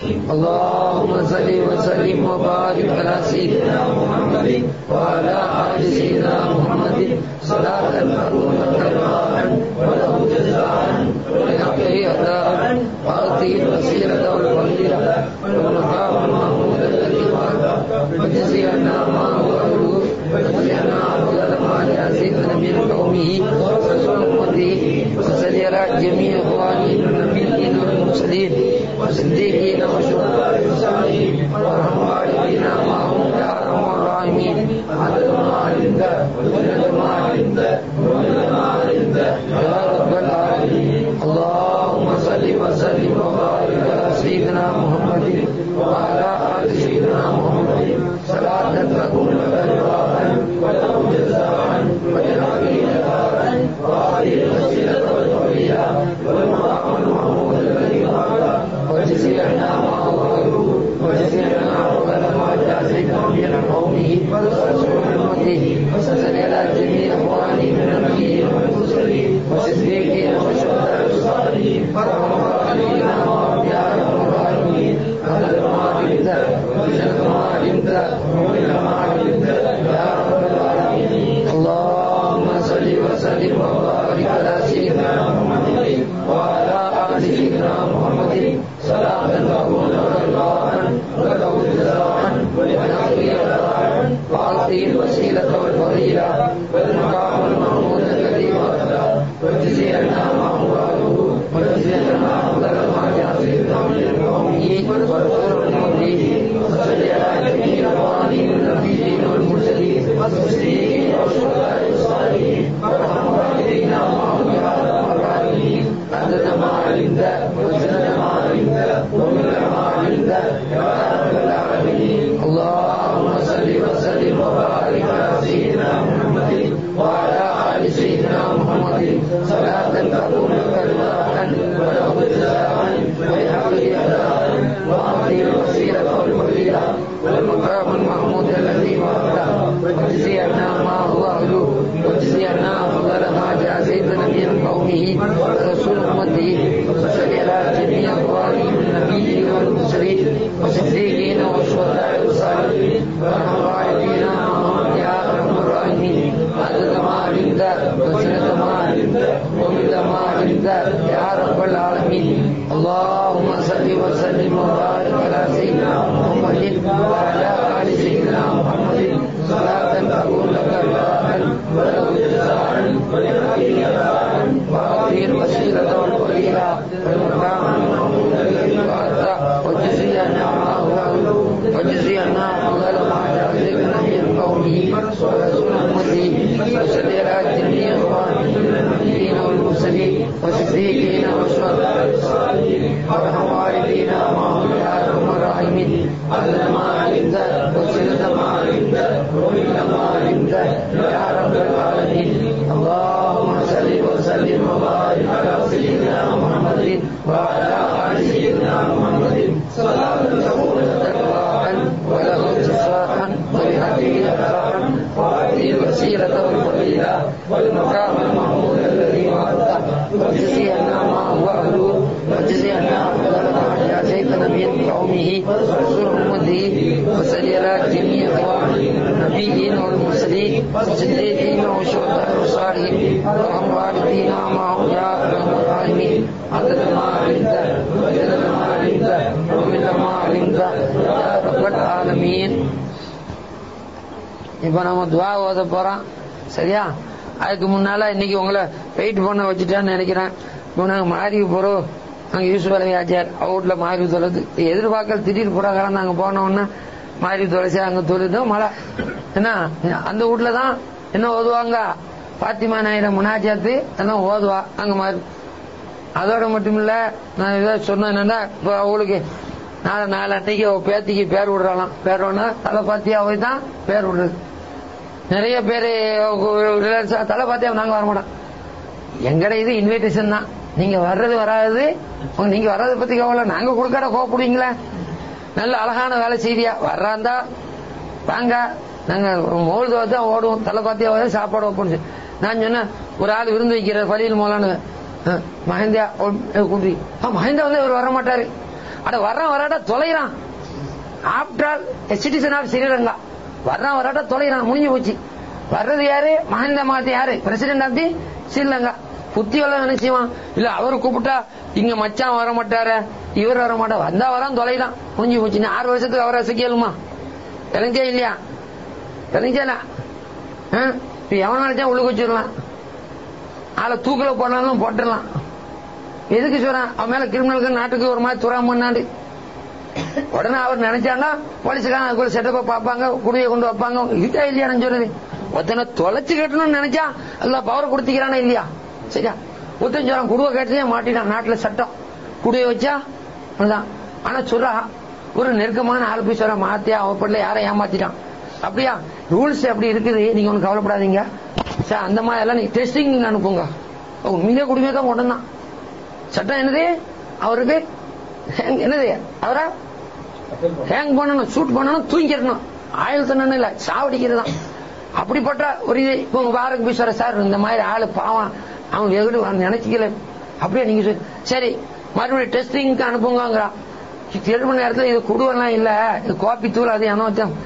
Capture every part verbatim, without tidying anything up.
اللهم صل وسلم وبارك على سيدنا محمد وعلى آل سيدنا محمد صلاة تكون كرامة وله جزاء ولحقه أداء وأعطه الوسيلة والفضيلة والمقام المحمود الذي وعده وجزي عنا ما هو أهله وجزي عنا أفضل ما لسيدنا من قومه ورسول أمته وصل على جميع إخوانه من النبيين والمرسلين والصديقين والشهداء والصالحين وارحم والدينا معهم يا ارحم الراحمين عدد ما علمت وجنة ما علمت ومن ما علمت يا رب العالمين. اللهم صل وسلم وبارك على سيدنا محمد وعلى آل سيدنا محمد صلاة تكون كرامة وله جزاء وجنته أداء وهذه الوسيلة والفضيلة والمقام المحمود الذي وعده وجزي عنا ما هو أهله وجزي عنا أفضل ما جازينا من قومه ورسول أمته وصل على جميع إخوانه من النبيين والمرسلين والصديقين والشهداء والصالحين وارحم والدينا معهم يا أرحم الراحمين عدد ما علمت وجنة ما علمت ومن ما علمت يا رب العالمين. اللهم صل وسلم وبارك على سيدنا محمد وعلى آل سيدنا محمد صلاة تكون كرامة وله جزاء ولحقه أداء وأعطه الوسيلة والفضيلة والمقام المحمود الذي وعده وجزي عنا ما هو أهله وجزي عنا أفضل ما جازينا من قومه ورسول أمته وصل على جميع إخوانه من النبيين والمرسلين والصديقين والشهداء والصالحين وارحم والدينا معهم يا أرحم الراحمين عدد ما علمت وجنة ما علمت ومن ما علمت يا رب العالمين. اللهم صل وسلم وبارك على سيدنا محمد وعلى آل سيدنا محمد صلاة تكون كرامة وله جزاء ولحقه أداء وأعطه الوسيلة والفضيلة والمقام المحمود الذي وعده وجزي عنا ما هو أهله وجزي عنا أفضل ما جازينا من قومه ورسول أمته وصل على جميع إخوانه من النبيين والمرسلين والصديقين والشهداء والصالحين وارحم والدينا معهم يا أرحم الراحمين عدد ما علمت وجنة ما علمت ومن ما علمت يا رب العالمين. اللهم صل وسلم وبارك على سيدنا محمد وعلى آل سيدنا محمد صلاة تكون كرامة وله جزاء ولحقه أداء وأعطه الوسيلة والفضيلة والمقام المحمود الذي وعده وجزي عنا ما هو أهله وجزي عنا أفضل ما جازينا من قومه ورسول أمته وصل على جميع إخوانه من النبيين والمرسلين والصديقين والشهداء والصالحين وارحم والدينا معهم يا أرحم الراحمين عدد ما علمت وجنة ما علمت ومن ما علمت يا رب العالمين. اللهم صل وسلم وبارك على سيدنا محمد وعلى آل سيدنا محمد صلاة تكون كرامة وله جزاء ولحقه أداء وأعطه الوسيلة والفضيلة والمقام المحمود الذي وعده وجزي عنا ما هو أهله وجزي عنا أفضل ما جازينا من قومه ورسول أمته وصل على جميع إخوانه من النبيين والمرسلين والصديقين والشهداء والصالحين وارحم والدينا معهم يا أرحم الراحمين عدد ما علمت وجنة ما علمت ومن ما علمت يا رب العالمين. இப்போ நம்ம துவா ஓத போறோம், சரியா? அதுக்கு முன்னால இன்னைக்கு உங்களை வெயிட் பண்ண வச்சுட்டான்னு நினைக்கிறேன். இப்போ நாங்கள் மாறி போறோம், நாங்கள் யூசுப் அலி ஆச்சார் அவுட்ல மாறி தொழுது எதிர்பார்க்கல. திடீர் புறாக்காரன் நாங்கள் போனோம்னா மாறி தொலைச்சி அங்க தொழுதோம் மழை. என்ன அந்த வீட்டுல தான் என்ன ஓதுவாங்க, பாத்திமா நாயிரம் முனாஜாத்து எல்லாம் ஓதுவா அங்க மாறி. அதோட மட்டும் இல்ல, நான் ஏதாவது சொன்னேன் என்னன்னா, இப்போ அவளுக்கு நாலு நாலு அன்னைக்கு பேத்திக்கு பேர் விடுறாளாம். பேர் ஒண்ணு தலை பாத்தியாவை தான் பேர் விடுறது. நிறைய பேரு தலை பாத்தியாவை நாங்க வரமாட்டோம். எங்கட இது இன்விடேஷன் தான், நீங்க வர்றது வராது, நீங்க வர்றதை பத்தி கவலை, நாங்க கொடுக்காட கோப்பிடுவீங்களா? நல்ல அழகான வேலை செய்தியா வர்றாந்தா வாங்க, நாங்க மோழ்து தான் ஓடுவோம், தலை பாத்தியாவே சாப்பாடு வைப்போம். நான் சொன்னேன், ஒரு ஆள் விருந்து வைக்கிற பள்ளியில் மோலானு மஹிந்தா கூட்டி, மஹிந்தா வந்து இவர் வர மாட்டாரு, அட வர்றான் வராட்டா தொலைறான். After all citizen of Sri Lanka. வர்றான் வராட்டா தொலைறான், முடிஞ்சு போச்சு. வர்றது யாரு? மஹிந்த மாத்தி யாரு? President of the Sri Lanka. புத்தி வல்ல நினைச்சுவான். இல்ல அவரு கூப்பிட்டா இங்க மச்சான் வர மாட்டாரு, இவர் வர மாட்டா, வந்தா வரான் தொலைறான், முடிஞ்சு போச்சு. ஆறு வருஷத்துக்கு அவரை கேளுமா? தெரிஞ்சா இல்லையா? தெரிஞ்சா இப்ப எவன் நினைச்சா உள்ளுக்கு வச்சிடலாம், ஆளை தூக்கல போனாலும் போட்டுடலாம். எதுக்கு சொல்றான்? அவன் மேல கிரிமினலுக்கு நாட்டுக்கு ஒரு மாதிரி துறாம பண்ணாண்டு உடனே அவர் நினைச்சாங்கன்னா போலீஸ்காரன் அதுக்குள்ள செட்டப்ப பார்ப்பாங்க, குடியை கொண்டு வைப்பாங்க. இருக்கா இல்லையா? நான் சொல்றது ஒருத்தனை தொலைச்சு கட்டணும்னு நினைச்சா அல்ல பவர் கொடுத்துக்கிறானா இல்லையா? சரியா? ஒருத்தன் சொல்றான் குடுவை கேட்டதே மாட்டிட்டான், நாட்டுல சட்டம் குடியை வச்சா அதுதான். ஆனா சொல்றா ஒரு நெருக்கமான ஆள் போய் சொல்ற மாத்தியா அவப்படல யாரை ஏமாத்திட்டான். அப்படியா? ரூல்ஸ் அப்படி இருக்குது, நீங்க ஒண்ணு கவலைப்படாதீங்க சார். அந்த மாதிரி எல்லாம் நீங்க டெஸ்டிங் அனுப்புங்க. உண்மையிலே குடிமை தான் கொண்டு சட்டம் என்னது அவருக்கு என்னது அவரா ஹேங் பண்ணணும், ஷூட் பண்ணணும், தூங்கிடணும். ஆயுள் தண்டனை இல்ல, சாவடிக்கிறது தான். அப்படிப்பட்ட ஒரு இது இப்போ வாருக்கு போய் சொல்ற சார் இந்த மாதிரி ஆளு பாவம் அவன் வெகுடு நினைச்சிக்கல. அப்படியே நீங்க சரி மறுபடியும் டெஸ்டிங்க்கு அனுப்புங்கிறா. ஏழு மணி நேரத்தில் இது குடுவெல்லாம் இல்ல, இது கோப்பி தூள் அது என்ன வச்சோம்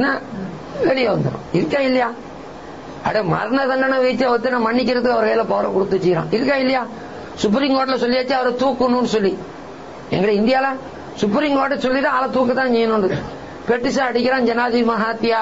வெளியே வந்துடும். இருக்கா இல்லையா? அட மரண தண்டனை வச்ச ஒருத்தனை மன்னிக்கிறதுக்கு அவர் கையில பவரை கொடுத்து வச்சுக்கிறான். இருக்கா இல்லையா? சுப்ரீம் கோர்ட்ல சொல்லியாச்சு அவரை தூக்கணும்னு சொல்லி. எங்க இந்தியால சுப்ரீம் கோர்ட் சொல்லிட்டு ஆளை தூக்கத்தான் செய்யணும். பெட்டிஷா அடிக்கிறான் ஜனாதி மகாத்தியா.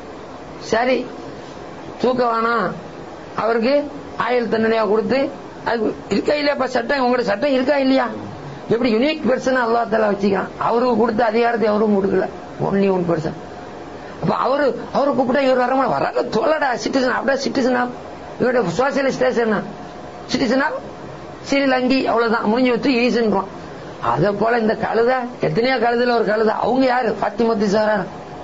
சரி தூக்க வேணாம், அவருக்கு ஆயுள் தண்டனையா கொடுத்து அது இருக்கா இல்லையா? இப்ப சட்டம் உங்களோட சட்டம் இருக்கா இல்லையா? எப்படி யூனிக் பெர்சன் அல்லா தஆலா வச்சுக்கிறான். அவருக்கு கொடுத்த அதிகாரத்தை அவரும் கொடுக்கல, ஒன்லி ஒன் பெர்சன். அப்ப அவரு அவரு கூப்பிட்டா இவர் வர வராங்க தோலடா சிட்டிசன். அப்படியே சிட்டிசனா இவருடைய சோசியலிஸ்ட் சிட்டிசனா ஸ்ரீலங்கி அவ்வளவுதான், முடிஞ்சு வச்சு ஈசன்றான். அதே போல இந்த கழுத எத்தனையோ கழுதுல ஒரு கழுத. அவங்க யாரு? பாத்திமத்து சாரா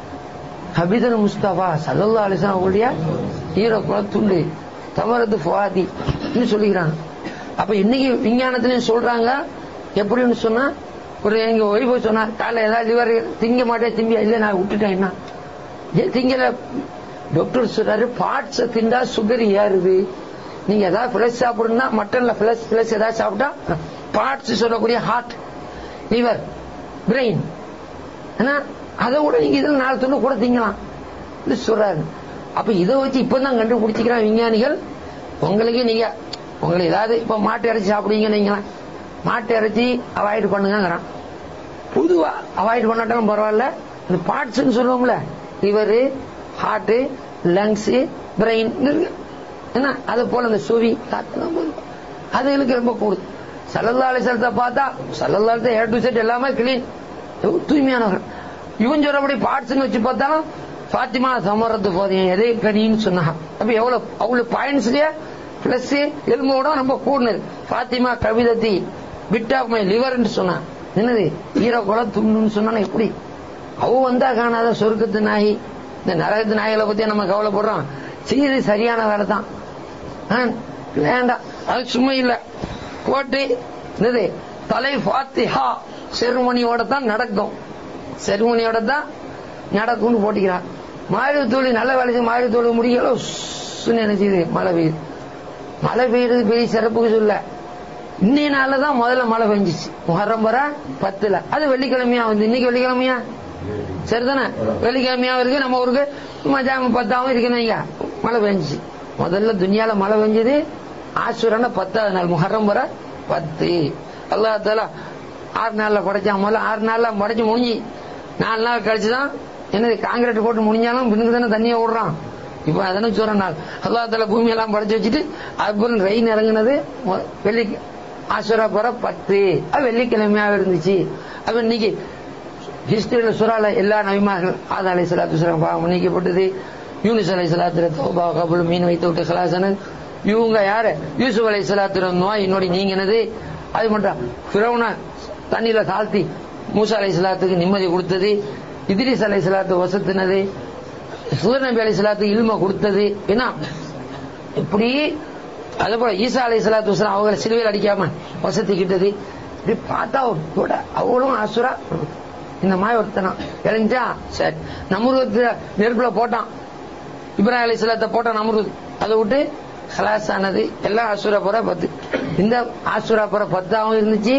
ஹபீதன் முஸ்தபா ஸல்லல்லாஹு அலைஹி வஸல்லம் அவங்களுடைய ஹீரோ குலத்துண்டு தமரது ஃபுவாதி சொல்லிக்கிறாங்க. அப்ப இன்னைக்கு விஞ்ஞானத்திலையும் சொல்றாங்க. எப்படின்னு சொன்னா ஒரு எங்க ஒய்ஃபு சொன்னா காலை ஏதாவது லிவர் திங்க மாட்டேன் திம்பியா இல்ல நான் விட்டுட்டேன். என்ன திங்கல டாக்டர் சொல்றாரு பார்ட்ஸ் திண்டா சுகர் ஏறுது. நீங்க ஏதாவது பிளஸ் சாப்பிடுனா மட்டன்ல பிளஸ் பிளஸ் ஏதாவது சாப்பிட்டா பார்ட்ஸ் சொல்லக்கூடிய ஹார்ட் லிவர் பிரெயின் அதை விட நீங்க இதுல நாலு துண்டு கூட திங்கலாம் சொல்றாரு. அப்ப இதை வச்சு இப்பதான் கண்டுபிடிச்சிக்கிறான் விஞ்ஞானிகள். உங்களுக்கு நீங்க உங்களை ஏதாவது இப்ப மாட்டு இறைச்சி சாப்பிடுவீங்க, நீங்க மாட்டு இறைச்சி அவாய்ட் பண்ணுங்கிறான். பொதுவா அவாய்ட் பண்ணாட்டாலும் பரவாயில்ல, இந்த பார்ட்ஸ் சொல்லுவோம்ல லிவரு ஹார்ட் லங்ஸ் பிரெயின் என்ன அது போல இந்த சுவி அதுகளுக்கு ரொம்ப கூடுது. ஸல்லல்லாஹு அலைஹி வஸல்லம் பார்த்தா ஸல்லல்லாஹு அலைஹி வஸல்லம் ஏ டு செட் எல்லாமே கிளீன் தூய்மையானவர்கள். இவன் சொல்றபடி பார்ட்ஸ் வச்சு பார்த்தாலும் பாத்திமா சமரத்து போதையும் எதை கனின்னு சொன்னாங்க. அப்ப எவ்வளவு அவ்வளவு பாயிண்ட்ஸ்லயே பிளஸ் எலும்போட ரொம்ப கூடுனது. பாத்திமா கவிதத்தி பிட் ஆஃப் மை லிவர் சொன்னான். என்னது ஈர கொலை துண்ணுன்னு சொன்னா எப்படி அவ வந்தா காணாத சொர்க்கத்து நாயி. இந்த நரகத்து நாய்களை பத்தி நம்ம கவலைப்படுறோம், செய்யறது சரியான வேலை தான். வேண்டாம் அது சும்மா இல்ல போட்டு என்னது தலை ஃபாத்திஹா செருமனியோட தான் நடக்கும், செருமனியோட தான் நடக்கும்னு போட்டிக்கிறான். மாறு தோழி நல்ல வேலை செய்ய மாறு தோழி முடியல நினைச்சது மழை பெய்யுது. மழை பெய்யுறது பெரிய சிறப்புக்கு சொல்ல. இன்னைய நாள்ல தான் முதல்ல மழை பெஞ்சிச்சு முஹர்ரம் வர பத்துல. அது வெள்ளிக்கிழமையா வந்து இன்னைக்கு வெள்ளிக்கிழமையா சரிதானே? வெள்ளிக்கிழமையா இருக்கு நம்ம ஊருக்கு மஜாம பத்தாவும் இருக்கணும். மழை பெஞ்சிச்சு முதல்ல துனியால மழை பெஞ்சது ஆசுரான பத்தாவது நாள் முஹர்ரம் வர பத்து. அல்லாஹ் தஆலா ஆறு நாள்ல படைச்சா. முதல்ல ஆறு நாள்ல படைச்சு முடிஞ்சு நாலு நாள் கழிச்சுதான் என்னது காங்கிரீட் போட்டு முடிஞ்சாலும் பின்னுக்கு தானே தண்ணியை விடுறான். இப்ப அதனை சொல்ற நாள் அல்லாஹ் தஆலா பூமி எல்லாம் படைச்சு வச்சுட்டு அதுக்கப்புறம் ரெயின் இறங்குனது வெள்ளி ஆசுரா போற பத்து. அது வெள்ளிக்கிழமையா இருந்துச்சு. அப்ப இன்னைக்கு ஹிஸ்டரியில சுறால எல்லா நபிமார்கள் ஆதம் அலைஹிஸ்ஸலாத்து வஸலாம் பாவம் மன்னிக்கப்பட்டது. யூனுஸ் அலைஹிஸ்ஸலாத்து தௌபா கபுல் மீன் வைத்து விட்டு கலாசன. இவங்க யாரு? யூசுப் அலைஹிஸ்ஸலாத்து நோய் என்னோட நீங்க என்னது அது மட்டும் ஃபிரௌன தண்ணியில தாழ்த்தி மூசா அலைஹிஸ்ஸலாத்துக்கு நிம்மதி கொடுத்தது. இத்ரீஸ் அலைஹிஸ்ஸலாத்து வசத்தினது. சுஹர் நபி அலைஹிஸ்ஸலாத்துக்கு இல்ம கொடுத்தது. என்ன இப்படி அதே போல ஈசா அலைஹிஸ்ஸலாத்து வஸலாம் அவங்களை சிலுவையில் அடிக்காம வசதிக்கிட்டது. இப்படி பார்த்தா கூட அவளும் அசுரா இந்த மாதிரி ஒருத்தனா இறங்கிட்டா சரி. நம்ருத் நெருப்புல போட்டான், இப்ராஹிம் அலைஹிஸ்ஸலாத்தை போட்டான் நம்ருத். அதை விட்டு ஹலாஸ் ஆனது. எல்லாம் ஆசுரா போற பத்து. இந்த ஆசுரா போற பத்தாவும் இருந்துச்சு,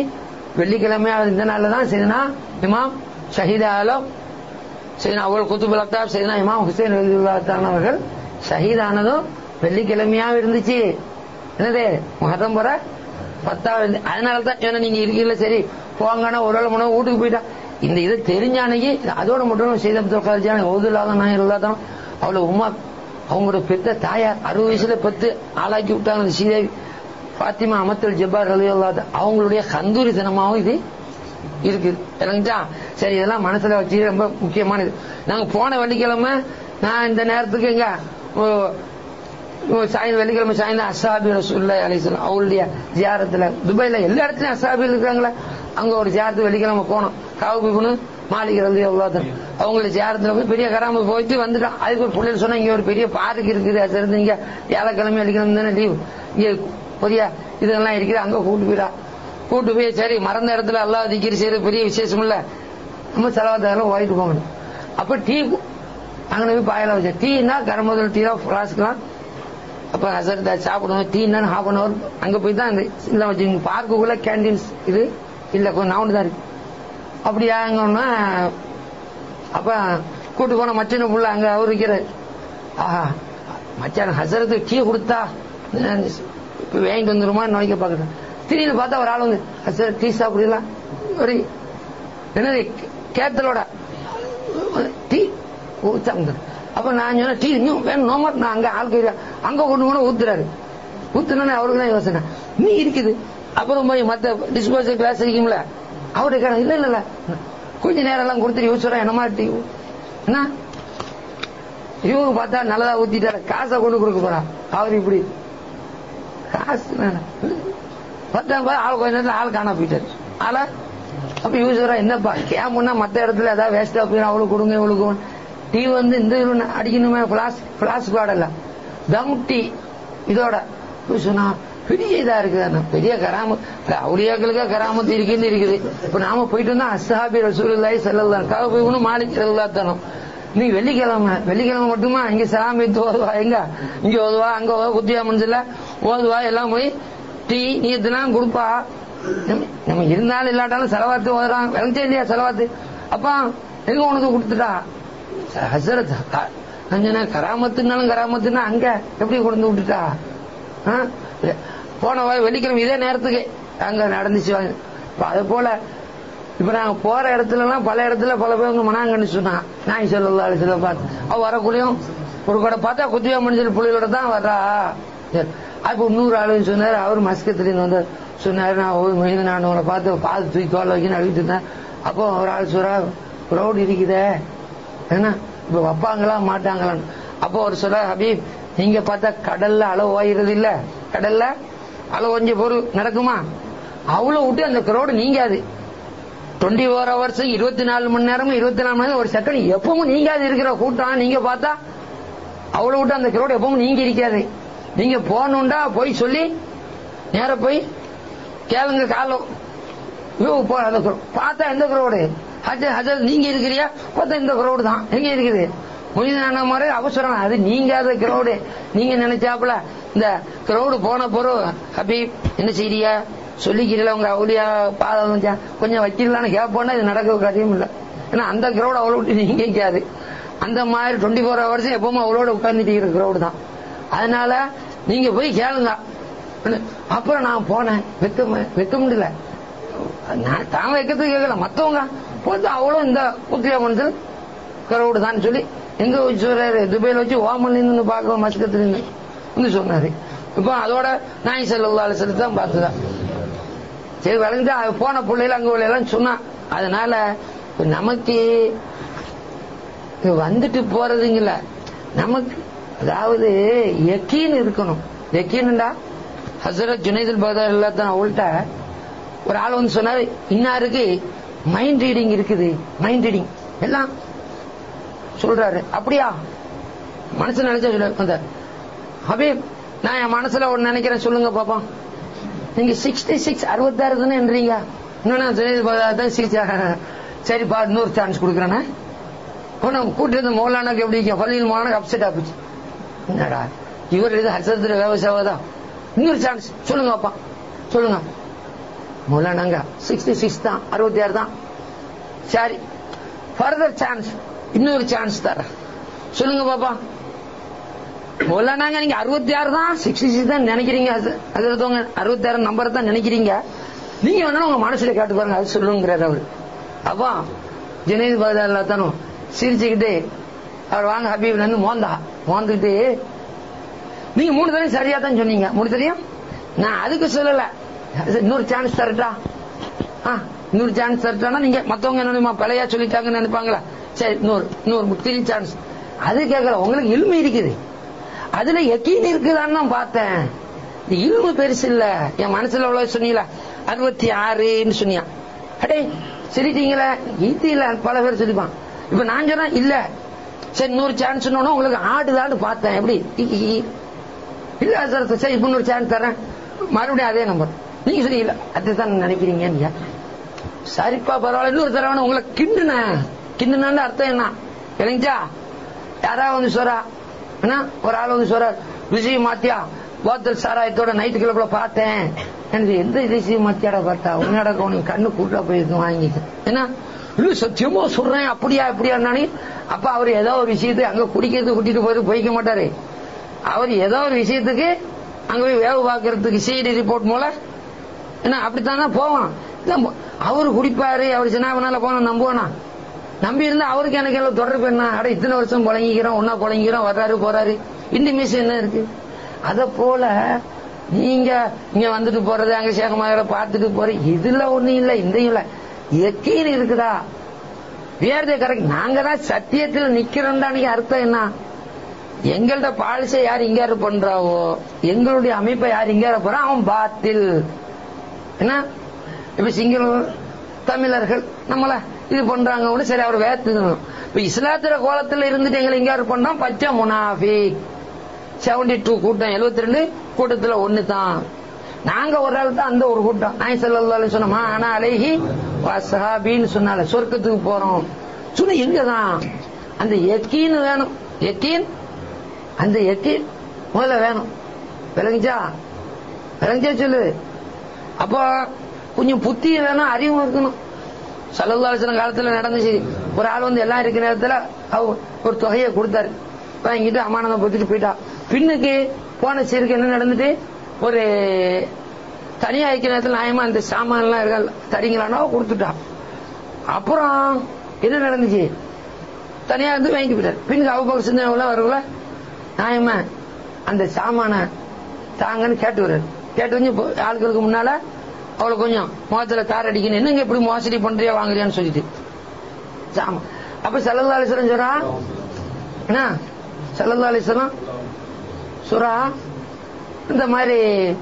வெள்ளிக்கிழமை இந்த நாள்ல தான் செய்தனா இமாம் ஷஹீதாலும் செய்தனா அவள் குத்துபுல் அக்தாப் செய்தனா இமாம் ஹுசைன் ரலியல்லாஹு அவர்கள் ஷஹீதானதும் வெள்ளிக்கிழமையா இருந்துச்சு. என்னது முஹர்ரம் போற பத்தாவது. அதனாலதான் சொன்ன நீங்க இருக்கீங்களா சரி போங்கன்னா ஒரு வேளை முன்னாடி வீட்டுக்கு போயிட்டா இந்த இதை தெரிஞ்ச அன்னைக்கு அதோட மட்டும் செய்த ஓதுலாத நான் இல்லாதான் அவளை உமா அவங்களோட பெத்த தாயார் அறுபது வயசுல பெத்து ஆளாக்கி விட்டாங்க ஸ்ரீதேவி பாத்திமா அமத்தல் ஜப்பார் ரலியல்லாஹு அவங்களுடைய கந்தூரி தினமாவும் இது இருக்குது. இறங்கிச்சா சரி இதெல்லாம் மனசுல வச்சு ரொம்ப முக்கியமானது. நாங்க போன வெள்ளிக்கிழமை நான் இந்த நேரத்துக்கு எங்க சாயந்தரம் வெள்ளிக்கிழமை சாயந்தரம் அஸ்ஹாபி ரசூலுல்லாஹி அலைஹி வஸல்லம் அவங்களுடைய ஜியாரத்துல துபாயில எல்லா இடத்துலயும் அஸ்ஹாபி இருக்காங்களே அங்க ஒரு ஜியாரத்து வெள்ளிக்கிழமை போனோம். காவுபிபுனு மாலிக் ரலியல்லாஹு அவங்களுடைய ஜியாரத்துல போய் பெரிய கராம போயிட்டு வந்துட்டோம். அதுக்கு ஒரு பிள்ளைகள் சொன்னா இங்க ஒரு பெரிய பார்க் இருக்குது அது இருந்து இங்க வியாழக்கிழமை வெள்ளிக்கிழமை தானே லீவ் இங்க பெரிய இதெல்லாம் இருக்குது அங்க கூட்டு போயிடா கூட்டு போய் சரி மறந்த இடத்துல அல்லாஹ் திக்ர் செய்யறது பெரிய விசேஷம் இல்ல நம்ம செலவாத்தாலும் ஓடிட்டு போகணும். அப்ப டீ அங்கே போய் பாயில வச்ச டீனா கரம்புதல் டீ ஃபிளாஸ்க்லாம் அப்ப ஹசரத் சாப்பிடுவோம் டீனா ஹாஃப் அன் அவர் அங்க போய் தான் இந்த வச்சு பார்க்குள்ள கேண்டீன்ஸ் இது இல்ல கொஞ்சம் நவுண்டு தான் இருக்கு. அப்படியாங்கன்னா அப்ப கூட்டு போன மச்சனை புள்ள அங்க அவர் இருக்கிறார். ஆஹா மச்சான் ஹசரத்து டீ கொடுத்தா வாங்கிட்டு வந்துருமா நினைக்க பாக்குறேன். திடீர்னு பார்த்தா ஒரு ஆள் வந்து ஹசரத் டீ சாப்பிடலாம் ஒரு என்னது கேத்தலோட டீ ஊத்தாங்க. அப்ப நான் சொன்ன டீ இன்னும் வேணும் நோமர் நான் அங்க ஆள் அங்க கொண்டு போன ஊத்துறாரு. ஊத்துனே அவருக்கு தான் யோசனை நீ இருக்குது. அப்புறம் போய் மத்த டிஸ்போசல் கிளாஸ் இருக்கும்ல அவருடைய இல்ல இல்ல இல்ல கொஞ்ச நேரம் எல்லாம் கொடுத்துட்டு யூஸ் சொல்ற என்னமா டீ என்ன இவங்க பார்த்தா நல்லதா ஊத்திட்டாரு காசை கொண்டு கொடுக்க போறா அவர் இப்படி காசு பத்தாம் போது ஆள் கொஞ்ச நேரத்தில் ஆள் காணா போயிட்டாரு. ஆளா அப்ப யூஸ் என்னப்பா கேமுன்னா மத்த இடத்துல ஏதாவது வேஸ்டா போயிடும் அவளுக்கு கொடுங்க இவளுக்கு டீ வந்து இந்த அடிக்கணுமே பிளாஸ் பிளாஸ் பாடல தம் டீ இதோட சொன்னா பெரிய இதா இருக்குது பெரிய கராமத் அவுலியாக்களுக்கா கராமத்து இருக்குன்னு இருக்குது. இப்ப நாம போயிட்டு வந்தா அஸ்ஹாபி ரசூலுல்லாஹி ஸல்லல்லாஹு அலைஹி வஸல்லம் போய் மாலிக் ரலியல்லாஹு தரோம். நீ வெள்ளிக்கிழமை வெள்ளிக்கிழமை மட்டுமா இங்க சலாம் வைத்து ஓதுவா எங்க இங்க ஓதுவா அங்க குத்தியா மனசுல ஓதுவா எல்லாம் போய் டீ நீ இதெல்லாம் கொடுப்பா நம்ம இருந்தாலும் இல்லாட்டாலும் செலவாத்து ஓதுறான் விளஞ்சே இல்லையா செலவாத்து அப்பா எங்க உனக்கு கொடுத்துட்டா ஹசரத் கராமத்துனாலும் கராமத்துனா அங்க எப்படி கொண்டு விட்டுட்டா போன வெள்ளிக்கிழமை இதே நேரத்துக்கு அங்க நடந்துச்சு. அது போல இப்ப நாங்க போற இடத்துல எல்லாம் பல இடத்துல பல பேர் மனாங்கன்னு சொன்னா நான் சொல்லலாம் பார்த்து அவ வரக்குள்ளையும் ஒரு கூட பார்த்தா குத்தியா மனுஷன் புள்ளியோட தான் வர்றா. அப்ப இன்னொரு ஆளுன்னு சொன்னாரு அவரு மஸ்கத்துல இருந்து வந்தார் சொன்னாரு நான் நான் உங்களை பார்த்து பாத்து தூக்கி தோல் வைக்கணும் அழுகிட்டு இருந்தேன். அப்போ ஒரு ஆள் சொல்றா க்ரௌட் இருக்குதே ஏன்னா இப்ப வைப்பாங்களா மாட்டாங்களான்னு. அப்போ ஒரு சொல்ற ஹபீப் நீங்க பார்த்தா கடல்ல அளவு ஓயிறது இல்ல கடல்ல அளவு கொஞ்ச பொருள் நடக்குமா அவ்வளவு விட்டு அந்த க்ரௌடு நீங்காது டுவெண்ட்டி ஃபோர் ஹவர்ஸ் இருபத்தி நாலு மணி நேரம் இருபத்தி நாலு மணி நேரம் ஒரு செகண்ட் எப்பவும் நீங்காது இருக்கிற கூட்டம் நீங்க பார்த்தா அவ்வளவு விட்டு அந்த க்ரௌடு எப்பவும் நீங்க இருக்காது. நீங்க போகணுண்டா போய் சொல்லி நேர போய் கேளுங்க காலம் பார்த்தா எந்த க்ரௌடு ஹஜர் ஹஜர் நீங்க இருக்கிறியா பார்த்தா இந்த க்ரௌடு தான் எங்க இருக்குது முயதான மாதிரி அவசரம் அது நீங்காத க்ரௌடு. நீங்க நினைச்சாப்புல இந்த க்ரௌடு போன பொருள் ஹபீப் என்ன செய்தியா சொல்லிக்கிறீங்களா உங்க அவளியா பாதம் கொஞ்சம் வைக்கலான்னு கேட்போன்னா இது நடக்க காரியம் இல்லை. ஏன்னா அந்த க்ரௌடு அவ்வளோ விட்டு நீங்க கேட்காது அந்த மாதிரி டுவெண்ட்டி ஃபோர் ஹவர்ஸ் எப்பவுமே அவளோட உட்கார்ந்துட்டு இருக்கிற க்ரௌடு தான். அதனால நீங்க போய் கேளுங்க. அப்புறம் நான் போனேன் வைக்க வைக்க முடியல தான் வைக்கிறதுக்கு கேட்கல மத்தவங்க போட்டு அவ்வளவு இந்த குத்தியா மனுஷன் க்ரௌடு தான் சொல்லி எங்க வச்சு சொல்றாரு துபாயில வச்சு ஓமன் பாக்க மஸ்கத்துல சொன்னாரு. இப்போ அதோட நாய் ஸல்லல்லாஹு அலைஹி வஸல்லம் தான் பார்த்துதான் சரி வளர்ந்து போன பிள்ளைல அங்க எல்லாம் சொன்னா. அதனால நமக்கு வந்துட்டு போறதுங்கள நமக்கு அதாவது யக்கீன் இருக்கணும். யக்கீன்டா ஹஸரத் ஜுனைதுல் பக்தாதி எல்லாத்தான் அவள்கிட்ட ஒரு ஆள் வந்து சொன்னாரு இன்னாருக்கு மைண்ட் ரீடிங் இருக்குது மைண்ட் ரீடிங் எல்லாம் சொல்றாரு. அப்படியா மனசு நினைச்சா சொல்ல ஹபீப் நான் என் மனசுல ஒன்னு நினைக்கிறேன் சொல்லுங்க பாப்பா. நீங்க சிக்ஸ்டி சிக்ஸ் அறுபத்தாறு தானே என்றீங்க இன்னும் சரிப்பா இன்னொரு சான்ஸ் கொடுக்குறேன்னா கூட்டு மௌலானாக்கு எப்படி பள்ளியில் மௌலானாக்கு அப்செட் ஆச்சு என்னடா இவர் இது ஹசரத்துல விவசாயம் தான் இன்னொரு சான்ஸ் சொல்லுங்க பாப்பா சொல்லுங்க மௌலானாங்க சிக்ஸ்டி சிக்ஸ் தான், அறுபத்தி ஆறு தான். சரி, ஃபர்தர் சான்ஸ், இன்னொரு சான்ஸ் தர சொல்லுங்க பாப்பா. மௌலானாங்க நீங்க அறுபத்தி ஆறு தான், சிக்ஸ்டி சிக்ஸ் தான் நினைக்கிறீங்க, அது அறுபத்தி ஆறு நம்பர் தான் நினைக்கிறீங்க, நீங்க வேணா உங்க மனசுல கேட்டு பாருங்க, அது சொல்லுங்கிறார் அவரு. அப்பா ஜுனைத் பகதாதுல்லா தானும் சிரிச்சுக்கிட்டு அவர் வாங்க ஹபீப்ல இருந்து மோந்தா மோந்துக்கிட்டு, நீங்க மூணு தடவை சரியா தான் சொன்னீங்க, மூணு தெரியும், நான் அதுக்கு சொல்லல, இன்னொரு சான்ஸ் தரட்டா, இன்னொரு சான்ஸ் தரட்டானா நீங்க மத்தவங்க என்ன பழைய சொல்லிட்டாங்கன்னு நினைப்பாங்களா? சரி, இன்னொரு இன்னொரு த்ரீ சான்ஸ். அது கேட்கல, உங்களுக்கு இல்மு இருக்குது, அதுல யக்கீன் இருக்குதான்னு தான் பார்த்தேன். இல்மு பெருசு இல்ல, என் மனசுல எவ்வளவு சொன்னீங்களா, அறுபத்தி ஆறுன்னு சொன்னியா, அடே சொல்லிட்டீங்களா, இது இல்ல பல பேர் சொல்லிப்பான். இப்ப நான் சொன்னா இல்ல, சரி இன்னொரு சான்ஸ் சொன்னோன்னா உங்களுக்கு ஆடுதான்னு பார்த்தேன், எப்படி இல்ல சார், சரி இப்ப இன்னொரு சான்ஸ் தரேன், மறுபடியும் அதே நம்பர், நீங்க சொன்னீங்களா அதுதான் நினைக்கிறீங்க, சரிப்பா பரவாயில்ல இன்னொரு தரவன உங்களை கிண்டுன கிண்டுனான்னு அர்த்தம் என்ன இல்லைங்கச்சா? யாராவது வந்து சொல்றா, என்ன ஒரு ஆள் வந்து சொல்றார், விஷயம் மாத்தியா போத்தல் சாராயத்தோட நைட்டு கிளப்புல பார்த்தேன், எனக்கு எந்த விஷயம் மாத்தியாட பார்த்தா உன்னோட உனக்கு கண்ணு கூட்டா போயிருக்கு வாங்கிக்க, ஏன்னா இல்ல சத்தியமா சொல்றேன் அப்படியா இப்படியா நானே. அப்ப அவர் ஏதோ ஒரு விஷயத்துக்கு அங்க குடிக்கிறது கூட்டிட்டு போயிட்டு போய்க்க மாட்டாரு, அவர் ஏதோ ஒரு விஷயத்துக்கு அங்க போய் வேவு பார்க்கறதுக்கு சிஐடி ரிப்போர்ட் மூலம் என்ன அப்படித்தானே போவான். அவரு குடிப்பாரு, அவர் சின்ன போன நம்புவானா? நம்பி இருந்தா அவருக்கு எனக்கு எல்லாம் தொடர்பு என்ன? அட இத்தனை வருஷம் புழங்கிக்கிறோம், ஒன்னா புழங்கிக்கிறோம், வர்றாரு போறாரு, இந்த மிஷன் என்ன இருக்கு? அத போல நீங்க இங்க வந்துட்டு போறது, அங்க சேகமாக பார்த்துட்டு போற, இதுல ஒண்ணு இல்ல, இந்த இல்ல, யக்கீன் இருக்குதா, வேறதே கரெக்ட். நாங்க தான் சத்தியத்தில் நிக்கிறோம் தான் அர்த்தம் என்ன? எங்கள்ட பாலிசை யார் இங்காரு பண்றாவோ, எங்களுடைய அமைப்பை யார் இங்காரு போறா அவன் பாத்தில். என்ன இப்ப சிங்கள தமிழர்கள் நம்மள இது பண்றாங்க, சரி அவர் வேத்துக்கணும். இப்ப இஸ்லாத்திர கோலத்துல இருந்துட்டு எங்களை இங்காரு பண்றோம் பச்சை முனாஃபிக். செவன்டி டூ கூட்டம், எழுபத்தி ரெண்டு கூட்டத்துல ஒண்ணு தான். நாங்க ஒரு ஆள் தான் அந்த ஒரு கூட்டம். நாய் ஸல்லல்லாஹு சொன்னோமா, ஆனா அலைஹி வஸஹாபின்னு சொன்னால சொர்க்கத்துக்கு போறோம் சொன்ன, எங்கதான் அந்த யக்கீன் வேணும், யக்கீன் அந்த யக்கீன் முதல்ல வேணும். விளங்குச்சா? விளங்குச்சா சொல்லு. அப்போ கொஞ்சம் புத்தி வேணும், அறிவும் இருக்கணும். ஸல்லல்லாஹு அலைஹி வஸல்லம் காலத்துல நடந்துச்சு, ஒரு ஆள் வந்து எல்லாம் இருக்கிற நேரத்துல ஒரு தொகையை கொடுத்தாரு, வாங்கிட்டு அமானதம் போட்டுட்டு போயிட்டா. பின்னுக்கு போன சீருக்கு என்ன நடந்துட்டு, ஒரு தனியா இருக்கிற நேரத்தில் நியாயமா இந்த சாமான் எல்லாம் இருக்க தரீங்களானோ கொடுத்துட்டான். அப்புறம் என்ன நடந்துச்சு, தனியா இருந்து வாங்கிட்டு போயிட்டாரு. பின்னுக்கு அவ்வளவு சின்ன வரக்குள்ள நியாயமா அந்த சாமான தாங்கன்னு கேட்டு வர்றாரு. கேட்டு வந்து ஆட்களுக்கு முன்னால அவளை கொஞ்சம் முகத்துல தார் அடிக்கணும், என்னங்க இப்படி மோசடி பண்றியா வாங்குறியான்னு சொல்லிட்டு சாமா. அப்ப ஸல்லல்லாஹு அலைஹி வஸல்லம் சொல்றா, என்ன ஸல்லல்லாஹு அலைஹி வஸல்லம் சொல்றா, இந்த மாதிரி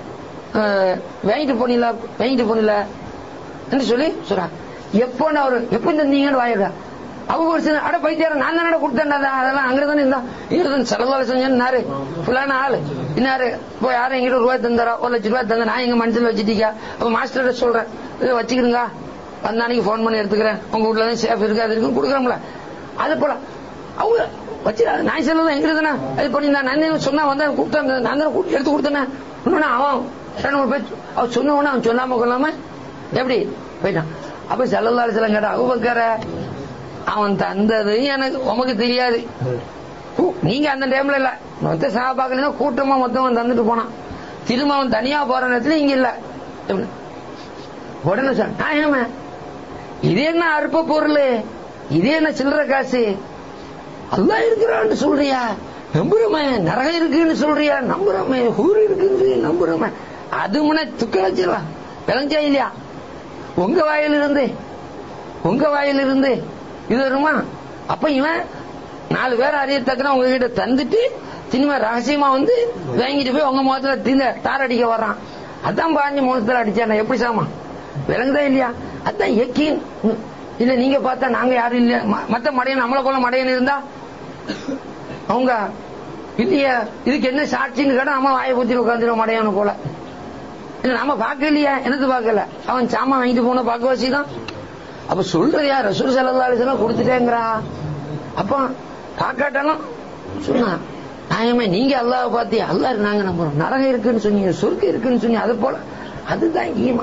வாங்கிட்டு போனீங்களா வாங்கிட்டு போனீங்கள என்று சொல்லி சொல்றா. எப்போ அவரு எப்ப தந்தீங்கன்னு வாயிடுறா. அவங்க ஒரு சில அட பைத்தியாரம் நான் தானே கொடுத்தேன்டா, அதெல்லாம் அங்கதானே இருந்தான் இங்க ஸல்லல்லாஹு அலைஹி வஸல்லம் சொன்னாரு, ஃபுல்லான ஆளு இன்னாரு இப்போ யாரும் எங்கிட்ட ரூபாய் தந்தாரா, ஒரு லட்சம் ரூபாய் தந்தா, நான் எங்க மனசுல வச்சுட்டீங்க. அப்ப மாஸ்டர் சொல்றேன், வச்சுக்கிறீங்க, வந்த அன்னைக்கு போன் பண்ணி எடுத்துக்கிறேன், உங்க வீட்டுல தான் சேஃப் இருக்கு அது இருக்கு கொடுக்குறோம்ல. அது போல அவங்க வச்சு நாய் செல்லம் எங்கிறதுனா அது பண்ணி நான் சொன்னா வந்தா கூப்பிட்டா நான் தான் எடுத்து கொடுத்தேன். இன்னொன்னு அவன் ரெண்டு மூணு பேர் அவன் சொன்ன உடனே அவன் சொல்லாம கொள்ளாம எப்படி போயிட்டான். அப்ப ஸல்லல்லாஹு அலைஹி வஸல்லம் கேட்டா, அபூபக்கர் அவன் தந்தது எனக்கு உமக்கு தெரியாது, நீங்க அந்த டைம்ல இல்ல, மொத்த சஹாபாக்கள் கூட்டமா மொத்தம் தந்துட்டு போனான், திரும்ப அவன் தனியா போற நேரத்துல இங்க இல்ல. உடனே சொன்ன, இது என்ன அற்ப பொருள், இது என்ன சில்லற காசு, அல்லாஹ் இருக்கிறான்னு சொல்றியா, நம்புறமே, நரகம் இருக்குன்னு சொல்றியா, நம்புறமே, ஊர் இருக்குது நம்புறமே, அது முன்ன துக்க வச்சிடலாம். விளஞ்சா இல்லையா? உங்க வாயிலிருந்து உங்க வாயிலிருந்து இது வருமா? அப்ப இவன் நாலு பேர் அறியத்தக்கன உங்ககிட்ட தந்துட்டு சினிமா ரகசியமா வந்து வாங்கிட்டு போய் உங்க முகத்துல தீந்த தார் அடிக்க வர்றான். அதான் பாஞ்சு முகத்துல அடிச்சான எப்படி சாமா? விளங்குதா இல்லையா? அதான் யக்கீன். இல்ல நீங்க பார்த்தா நாங்க யாரும் இல்ல, மத்த மடையன் நம்மளை போல மடையன் இருந்தா அவங்க இல்லையா, இதுக்கு என்ன சாட்சின்னு கேட்டா நம்ம வாயை ஊத்தி உட்காந்துருவோம் மடையான போல. நம்ம பார்க்கலையா, என்னது பார்க்கல, அவன் சாமா வாங்கிட்டு போன பார்க்கவாசி தான். அப்ப சொல்றியா ரசூல் ஸல்லல்லாஹு அலைஹி வஸல்லம் கொடுத்துட்டேங்கிறா. அப்ப காக்காட்டாலும் சொன்னா நாயமே, நீங்க அல்லாஹ் பாத்தியா, அல்லாஹ் நாங்க நம்புறோம், நரகம் இருக்குன்னு சொன்னீங்க, சொர்க்கம் இருக்குன்னு சொன்னீங்க, அது போல அதுதான் ஈமான்.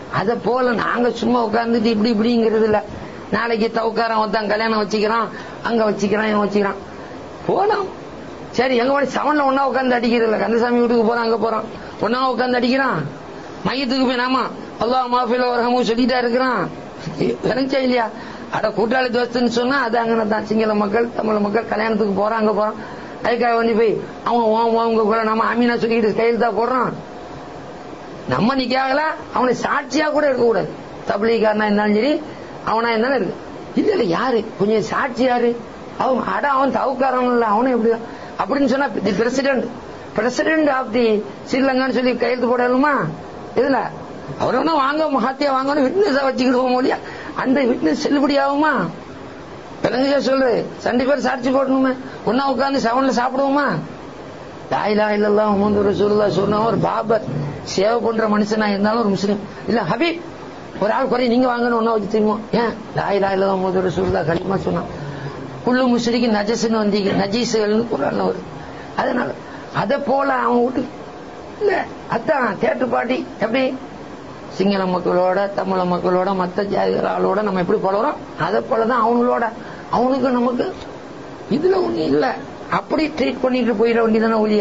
அத போல நாங்க சும்மா உட்கார்ந்துட்டு இப்படி இப்படிங்கிறது இல்ல. நாளைக்கு தவுக்காரன் ஒருத்தான் கல்யாணம் வச்சுக்கிறான், அங்க வச்சுக்கிறான், இவன் வச்சுக்கிறான், போலாம். சரி, எங்க போய் செவன்ல ஒன்னா உட்காந்து அடிக்கிறது இல்ல. கந்தசாமி வீட்டுக்கு போறான், அங்க போறான், ஒன்னா உட்காந்து அடிக்கிறான். மையத்துக்கு போய் நாமா அல்லாஹ் மாஃபில வரஹமு சொல்லிட்டா இருக்கிறான். விளைச்சா இல்லையா? அட கூட்டாளி தோஸ்துன்னு சொன்னா அது அங்கதான். சிங்கள மக்கள் தமிழ் மக்கள் கல்யாணத்துக்கு போறான், அங்க போறான். அதுக்காக வந்து போய் அவங்க அவங்க கூட நம்ம அமீனா சொல்லிட்டு கையெழுத்தா போடுறான். நம்ம நிக்காகல அவனை சாட்சியா கூட இருக்க கூடாது. தப்லீகாரனா இருந்தாலும் சரி, அவனா இருந்தாலும் இருக்கு. இல்ல இல்ல யாரு கொஞ்சம் சாட்சி யாரு? அவன் அட அவன் தவுக்காரன் இல்ல, அவனும் எப்படி அப்படின்னு சொன்னா the president president of the ஸ்ரீலங்கான்னு சொல்லி கையெழுத்து போடலுமா? இதுல அவர் ஒன்னும் வாங்க மகாத்தியா வாங்கன்னு விட்னஸா வச்சுக்கிடுவோம் இல்லையா? அந்த விட்னஸ் செல்லுபடி ஆகுமா? பிறகு சொல்லு ரெண்டு பேர் சாட்சி போடணுமே. ஒன்னா உட்காந்து செவன்ல சாப்பிடுவோமா? லா இலாஹ இல்லல்லாஹ் முஹம்மது ரசூலுல்லாஹ் சொன்ன ஒரு பாபர் சேவை பண்ற மனுஷனா இருந்தாலும் ஒரு முஸ்லீம் இல்ல ஹபீப் ஒரு ஆள் குறை நீங்க வாங்கன்னு ஒன்னா வச்சு தெரியுமோ? ஏன் லா இலாஹ இல்லல்லாஹ் முஹம்மது ரசூலுல்லாஹ் கலிமா சொன்னா குல்லு முஸ்லிக்கு நஜஸ்ன்னு வந்தீங்க, நஜீசுகள்னு குர்ஆன்ல வருது. அதனால அத போல அவன் விட்டு இல்ல. அதான் தேட்டு பாட்டி எப்படி சிங்கள மக்களோட தமிழ மக்களோட மத்த ஜாதிகளோட நம்ம எப்படி பழகிறோம், அதை போலதான் அவங்களோட. அவனுக்கு நமக்கு இதுல ஒண்ணு இல்ல. அப்படி ட்ரீட் பண்ணிட்டு போயிட வேண்டியதான ஒழிய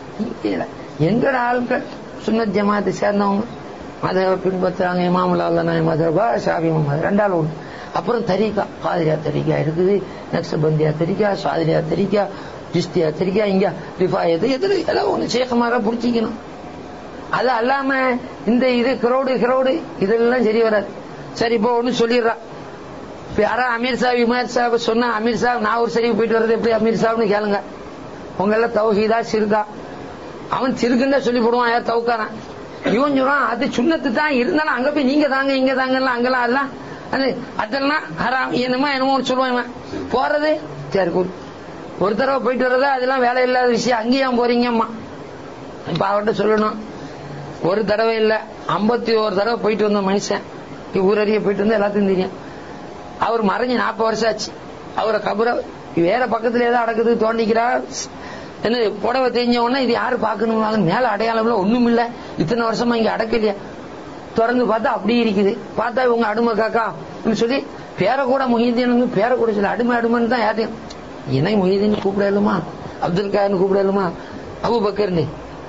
எங்கட ஆட்கள் சுன்னத் ஜமாத்தை சேர்ந்தவங்க அதை பின்பற்றுறாங்க. இமாமுல் அல்லாஹ் மதரபா ஷாஃபி முஹம்மது ரெண்டாள் ஒண்ணு. அப்புறம் தரிகா காதிரியா தரிகா இருக்குது, நக்ஸபந்தியா தரிகா, சாதிரியா தரிகா, ஜிஸ்தியா தரிகா, இங்க ரிஃபாயத்து எதிர எல்லாம் ஒண்ணு சேகமாரா புடிச்சிக்கணும். அது அல்லாம இந்த இது கிரௌடு கிரௌடு இதெல்லாம் சரி வராது. சரி இப்போ ஒண்ணு சொல்லிடுறான். யாரா அமீர் சாஹிப் இமார் சாஹிப் சொன்னா அமீர் சாஹிப் நான் ஒரு சரி போயிட்டு வர்றது எப்படி அமீர் சாஹிப்னு கேளுங்க. உங்க எல்லாம் தௌஹீதா சிறுகா? அவன் சிறுக்குன்னு சொல்லி போடுவான். யார் தவுக்காரன் இவன் சொல்றான் அது சுண்ணத்து தான், இருந்தாலும் அங்க போய் நீங்க தாங்க இங்க தாங்கலாம் அங்கெல்லாம் எல்லாம் அது அதெல்லாம் ஹராம் என்னமா என்னமோ சொல்லுவான். போறது சரி ஒரு தடவை போயிட்டு வர்றது அதெல்லாம் வேலை இல்லாத விஷயம். அங்கேயும் போறீங்கம்மா இப்ப அவர்கிட்ட சொல்லணும். ஒரு தடவை இல்ல ஐம்பத்தி ஒரு தடவை போயிட்டு வந்த மனுஷன், ஊரறிய போயிட்டு வந்தா எல்லாத்தையும் தெரியும். அவர் மறைஞ்சு நாற்பது வருஷம் ஆச்சு. அவரை கபர வேற பக்கத்துல ஏதோ அடக்குது தோண்டிக்கிறார். என்ன புடவை தெரிஞ்ச உடனே இது யாரு பாக்கணும், மேல அடையாளம் ஒண்ணும் இல்ல, இத்தனை வருஷமா இங்க அடக்கலையா, திறந்து பார்த்தா அப்படி இருக்குது. பார்த்தா இவங்க அடிமை காக்கா சொல்லி பேரை கூட முஹிதீன் பேரை கூட சொல்லி அடிமை அடிமைன்னு தான் யாரையும் இணை முஹிதீன் கூப்பிடலுமா, அப்துல் கார்னு கூப்பிடலுமா, அபு பக்கர்னு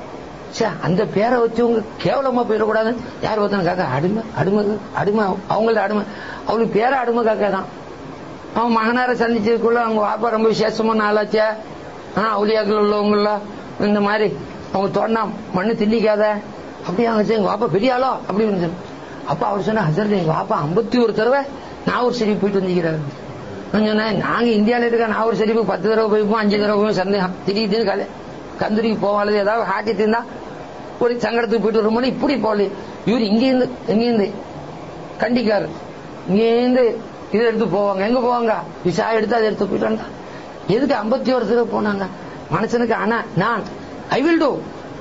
அந்த பேரை வச்சவங்க கேவலமா போயிடக்கூடாது. யார் ஒருத்தன காக்கா அடிமை அடிமை அடிமை அவங்கள அடிமை அவளுக்கு பேர அடிமை காக்கா தான். அவன் மகனார சந்திச்சதுக்குள்ள அவங்க வாப்பா ரொம்ப விசேஷமான ஆளாச்சா, ஆஹ் அவளியாக்கள் உள்ளவங்கள இந்த மாதிரி அவங்க தோண்டா மண்ணு திண்டிக்காத அப்படி அவங்க எங்க வாப்பா பெரிய ஆளோ அப்படின்னு சொன்ன. அப்ப அவர் சொன்ன ஹசரத் எங்க வாப்பா ஐம்பத்தி ஒரு தடவை நாகூர் ஷெரீப் போயிட்டு வந்திருக்கிறாரு. சொன்னேன் நாங்க இந்தியாவில இருக்க நாகூர் ஷெரீப் பத்து தடவை போய்ப்போம், அஞ்சு தடவை போய் சந்தேகம் திடீர்னு கலை கந்தூரிக்கு போவாது ஏதாவது ஹாட்டி இருந்தா ஒரு சங்கடத்துக்கு போயிட்டு வரும்போது இப்படி போகல. இவரு இங்கேருந்து எங்கேருந்து கண்டிக்காரு இங்கேருந்து இதை எடுத்து போவாங்க. எங்க போவாங்க விசா எடுத்து அதை எடுத்து போயிட்டு வந்தா எதுக்கு ஐம்பத்தி ஒரு தடவை போனாங்க மனுஷனுக்கு. ஆனா நான் I will do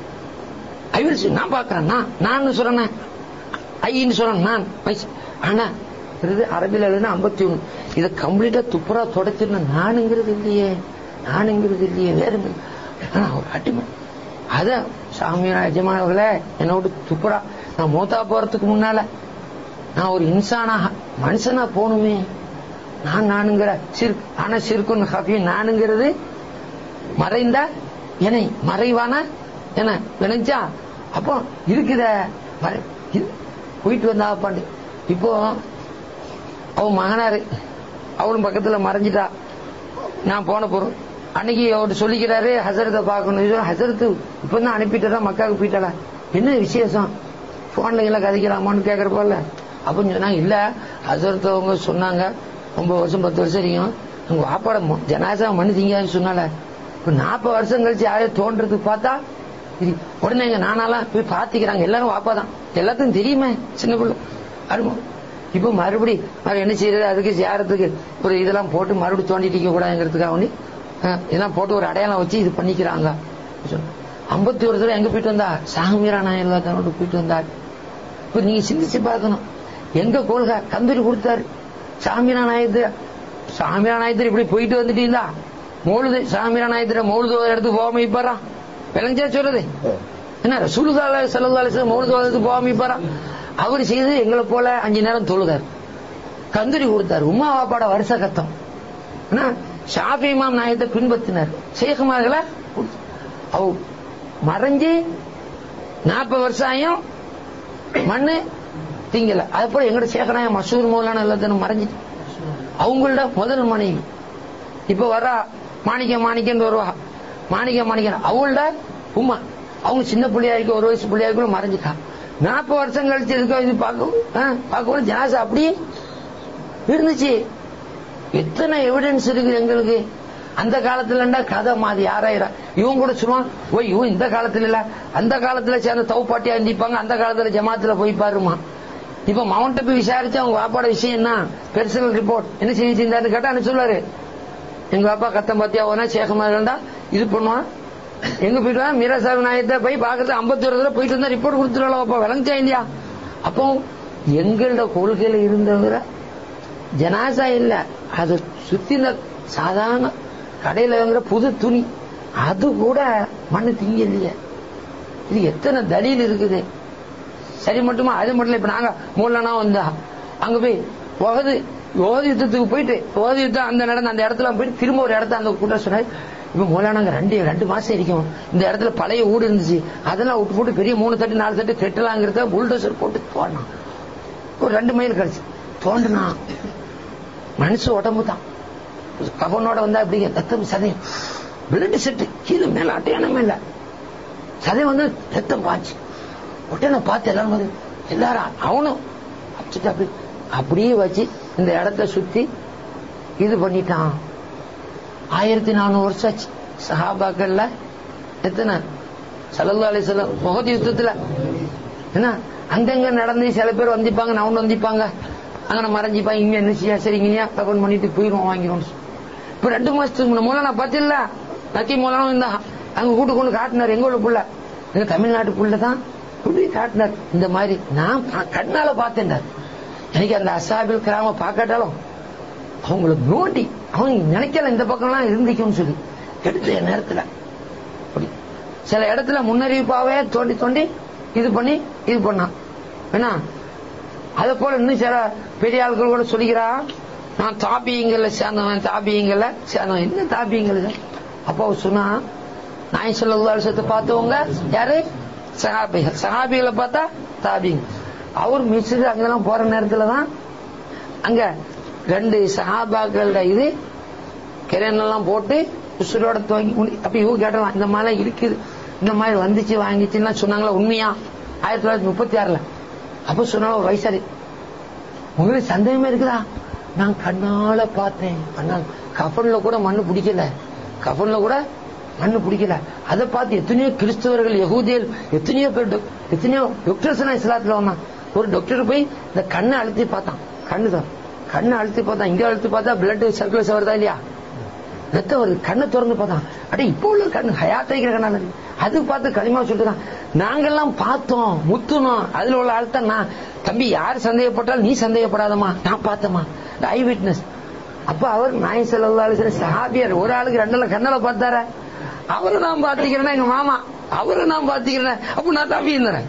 I will நான் பாக்குறேன் நான் நான் சொல்றேன் ஐன்னு சொல்றேன் நான். ஆனா அரபில எழுதுனா ஐம்பத்தி ஒண்ணு இதை கம்ப்ளீட்டா துப்புரா தொடச்சிருந்தேன். நானுங்கிறது இல்லையே நானுங்கிறது இல்லையே வேற ஒரு அடிமை. அத சாமியா எஜமானவர்களே என்னை விட்டு துப்புரா நான் மூத்தா போறதுக்கு முன்னால நான் ஒரு இன்சானாக மனுஷனா போகணுமே. நான் நானுங்கிற சிறு ஆனா சிறுக்குன்னு ஹாஃபி நானுங்கிறது மறைந்த என்னை மறைவான என்ன விளைஞ்சா அப்போ இருக்குத போயிட்டு வந்தா பாண்டு. இப்போ அவன் மகனாரு அவளும் பக்கத்துல மறைஞ்சிட்டா. நான் போன போறோம் அன்னைக்கு அவர் சொல்லிக்கிறாரு ஹசரத்தை பார்க்கணும். ஹசரத்து இப்பதான் அனுப்பிட்டா மக்காவுக்கு போயிட்டாளா என்ன விசேஷம் போன்ல எல்லாம் கதைக்கலாமான்னு கேக்குறப்பல அப்படின்னு சொன்னாங்க. இல்ல ஹசரத் அவங்க சொன்னாங்க ஒன்பது வருஷம் பத்து வருஷம் இருக்கும் உங்க வாப்பாட ஜனாசா மண்ணு திங்கான்னு சொன்னால இப்ப நாற்பது வருஷம் கழிச்சு யாரையும் தோன்றதுக்கு பார்த்தா உடனே எங்க நானாலாம் போய் பாத்துக்கிறாங்க. எல்லாரும் வாப்பாதான் எல்லாத்துக்கும் தெரியுமே சின்ன பிள்ளை அருமை. இப்ப மறுபடி என்ன செய்யறது அதுக்கு சேரத்துக்கு ஒரு இதெல்லாம் போட்டு மறுபடி தோண்டிட்டு கூடாதுங்கிறதுக்காக வேண்டி இதெல்லாம் போட்டு ஒரு அடையாளம் வச்சு இது பண்ணிக்கிறாங்க. ஐம்பத்தி ஒரு தடவை எங்க போயிட்டு வந்தா சாமிரா நாயகத்தோட போயிட்டு வந்தார். இப்ப நீங்க சிந்திச்சு பார்க்கணும் எங்க கொள்கை கந்தூரி கொடுத்தாரு சாமிரா நாயகர். சாமிரா நாயகர் இப்படி போயிட்டு வந்துட்டீங்களா மௌலுது சாமிரா நாயகர் மௌலுது இடத்துக்கு போகாம இப்பறான் விளைஞ்சா சொல்றது என்ன ரசூலுல்லாஹி ஸல்லல்லாஹு அலைஹி வஸல்லம் மௌலிது ஓதுறதுக்கு போகாம போறா. அவர் செய்து எங்களை போல அஞ்சு நேரம் தொழுதார், கந்தூரி கொடுத்தார், உமா வாப்பாட வருஷ கத்தம். ஷாஃபி இமாம் நாயகத்தை பின்பற்றினார், ஷேகுமார்களை அவ மறைஞ்சு நாற்பது வருஷம் ஆயும் மண்ணு திங்கல. அது போல எங்கட சேகனாய மசூர் மௌலான எல்லாத்தையும் மறைஞ்சிட்டு அவங்களோட முதல் மனைவி இப்ப வர மாணிக்க மாணிக்கன்னு வருவா, மாணிக்க மாணிக்க அவங்களோட உமா, அவங்க சின்ன பிள்ளையா இருக்க ஒரு வயசு பிள்ளையா இருக்க மறைஞ்சிட்டா. நாற்பது வருஷம் கழிச்சு இருக்க இது பார்க்க ஜனாசா அப்படியே இருந்துச்சு. எத்தனை எவிடன்ஸ் இருக்கு எங்களுக்கு. அந்த காலத்துல கதை மாதிரி யாராயிரா இவங்க கூட சொல்லுவான், ஓ இவன் இந்த காலத்துல இல்ல அந்த காலத்துல சேர்ந்த தவுப்பாட்டியா இருந்திப்பாங்க, அந்த காலத்துல ஜமாத்துல போய் பாருமா. இப்ப மவுண்ட போய் விசாரிச்சு அவங்க வாப்பாட விஷயம் என்ன, பெர்சனல் ரிப்போர்ட் என்ன செஞ்சிருந்தாருன்னு கேட்டா என்ன சொல்லுவாரு, எங்க பாப்பா கத்தம் பாத்தியா ஓனா சேகமாண்டா இது பண்ணுவான். எங்க போயிட்டு மீராசாமி நாயத்தை போய் பாக்குறது ஐம்பத்தி ஒரு தடவை போயிட்டு இருந்தா ரிப்போர்ட் கொடுத்துருவாங்க. அப்ப விளங்கிச்சா இல்லையா? அப்போ எங்களோட கொள்கையில இருந்தவர ஜனாசா இல்ல, அது சுத்தின சாதாரண கடையில வாங்குற புது துணி அது கூட மண்ணு திங்க இல்லையே. இது எத்தனை தலீல் இருக்குது. சரி மட்டுமா அது மட்டும் இல்ல. இப்ப நாங்க மூலனா வந்தா அங்க போய் உகது ஓதி யுத்தத்துக்கு போயிட்டு ஓதி யுத்தம் அந்த நடந்த அந்த இடத்துல போயிட்டு திரும்ப ஒரு இடத்த அந்த கூட்டம் சொன்னாரு. இப்ப மூலானாங்க ரெண்டு ரெண்டு மாசம் இருக்கும், இந்த இடத்துல பழைய ஊடு இருந்துச்சு அதெல்லாம் விட்டு போட்டு பெரிய மூணு தட்டு நாலு தட்டு கெட்டலாங்கிறத புல்டோசர் போட்டு தோண்டினான். ஒரு ரெண்டு மைல் கழிச்சு தோண்டினா மனுஷ உடம்பு தான் கபனோட வந்தா அப்படி ரத்தம் சதயம் பிளட் செட்டு கீழே மேல அட்டையானமே இல்ல, சதயம் வந்து ரத்தம் பாய்ச்சி உடனே பார்த்து எல்லாரும் எல்லாரும் அவனும் அப்படி அப்படியே வச்சு இந்த இடத்த சுத்தி இது பண்ணிட்டான். ஆயிரத்தி நானூறு வருஷம் ஆச்சு. சஹாபாக்கள்ல எத்தனை ஸல்லல்லாஹு அலைஹி வஸல்லம் உஹது யுத்தத்துல என்ன அங்கங்க நடந்து சில பேர் வந்திப்பாங்க, நவுன் வந்திப்பாங்க, அங்க மறைஞ்சிப்பாங்க, இங்க என்ன செய்யா சரி இங்கயா கபன் பண்ணிட்டு போயிருவோம் வாங்கிடும். இப்ப ரெண்டு மாசத்துக்கு முன்ன மூலம் நான் பார்த்தில்ல நக்கி மூலம் இருந்தா அங்க கூட்டு கொண்டு காட்டினார். எங்க உள்ள புள்ள எங்க தமிழ்நாட்டு புள்ளதான் இப்படி காட்டினார். இந்த மாதிரி நான் கண்ணால பார்த்தேன். எனக்கு அந்த அசாபில் கிராம பார்க்காட்டாலும் அவங்களுக்கு நோட்டி அவங்க நினைக்கல இந்த பக்கம் எல்லாம் இருந்துக்கும்னு சொல்லி எடுத்த நேரத்துல சில இடத்துல முன்னறிவிப்பாவே தோண்டி தோண்டி இது பண்ணி இது பண்ணான். ஏன்னா அதை போல இன்னும் சில பெரிய ஆட்கள் கூட சொல்லிக்கிறா, நான் தாபியங்கள்ல சேர்ந்தவன் தாபியங்கள்ல சேர்ந்தவன். என்ன தாபியங்கள்? அப்போ சொன்னா நாய் ஸல்லல்லாஹு அலைஹி வஸல்லம் பார்த்தவங்க யாரு? சஹாபிகள். சஹாபிகளை பார்த்தா தாபிங்க. அவர் மிஸ்ரு அங்கெல்லாம் போற நேரத்துலதான் அங்க ரெண்டு சஹாபாக்களோட இது கிரணெல்லாம் போட்டு உசுரோட துவங்கி அப்ப இவங்க கேட்டலாம் இந்த மாதிரி இருக்குது, இந்த மாதிரி வந்துச்சு வாங்கிச்சுன்னா சொன்னாங்களா உண்மையா? ஆயிரத்தி தொள்ளாயிரத்தி முப்பத்தி ஆறுல அப்ப சொன்னாலும் வயசாரி உங்களுக்கு சந்தேகமே இருக்குதா? நான் கண்ணால பார்த்தேன். கண்ணால் கஃபன்ல கூட மண்ணு பிடிக்கல, கஃபன்ல கூட மண்ணு பிடிக்கல. அதை பார்த்து எத்தனையோ கிறிஸ்தவர்கள் யகூதியர் எத்தனையோ பேர் எத்தனையோ டாக்டர்ஸ் இஸ்லாத்துல வந்தான். ஒரு டாக்டர் போய் இந்த கண்ணை அழுத்தி பார்த்தான், கண்ணு தான் கண்ணை அழுத்தி பார்த்தான். இங்க அழுத்தி பார்த்தா பிளட் சர்க்குலேஷன் வருதா இல்லையா, ரத்தம் வருது. கண்ணை திறந்து பார்த்தான், அட இப்போ உள்ள கண்ணு ஹயாத்திக்கிற கண்ணால அது பார்த்து களிமா சொல்லிட்டு நாங்கெல்லாம் பார்த்தோம் முத்துனோம். அதுல உள்ள அழுத்தம் நான் தம்பி யார் சந்தேகப்பட்டாலும் நீ சந்தேகப்படாதமா, நான் பார்த்தமா ஐ விட்னஸ். அப்ப அவர் நாய் ஸல்லல்லாஹு அலைஹி வஸல்லம் சஹாபியர் ஒரு ஆளுக்கு ரெண்டுல கண்ணால பார்த்தார. அவரை நான் பாத்துக்கிறேன்னா எங்க மாமா, அவரை நான் பாத்துக்கிறேன் அப்ப நான் தம்பி இருந்தேன்.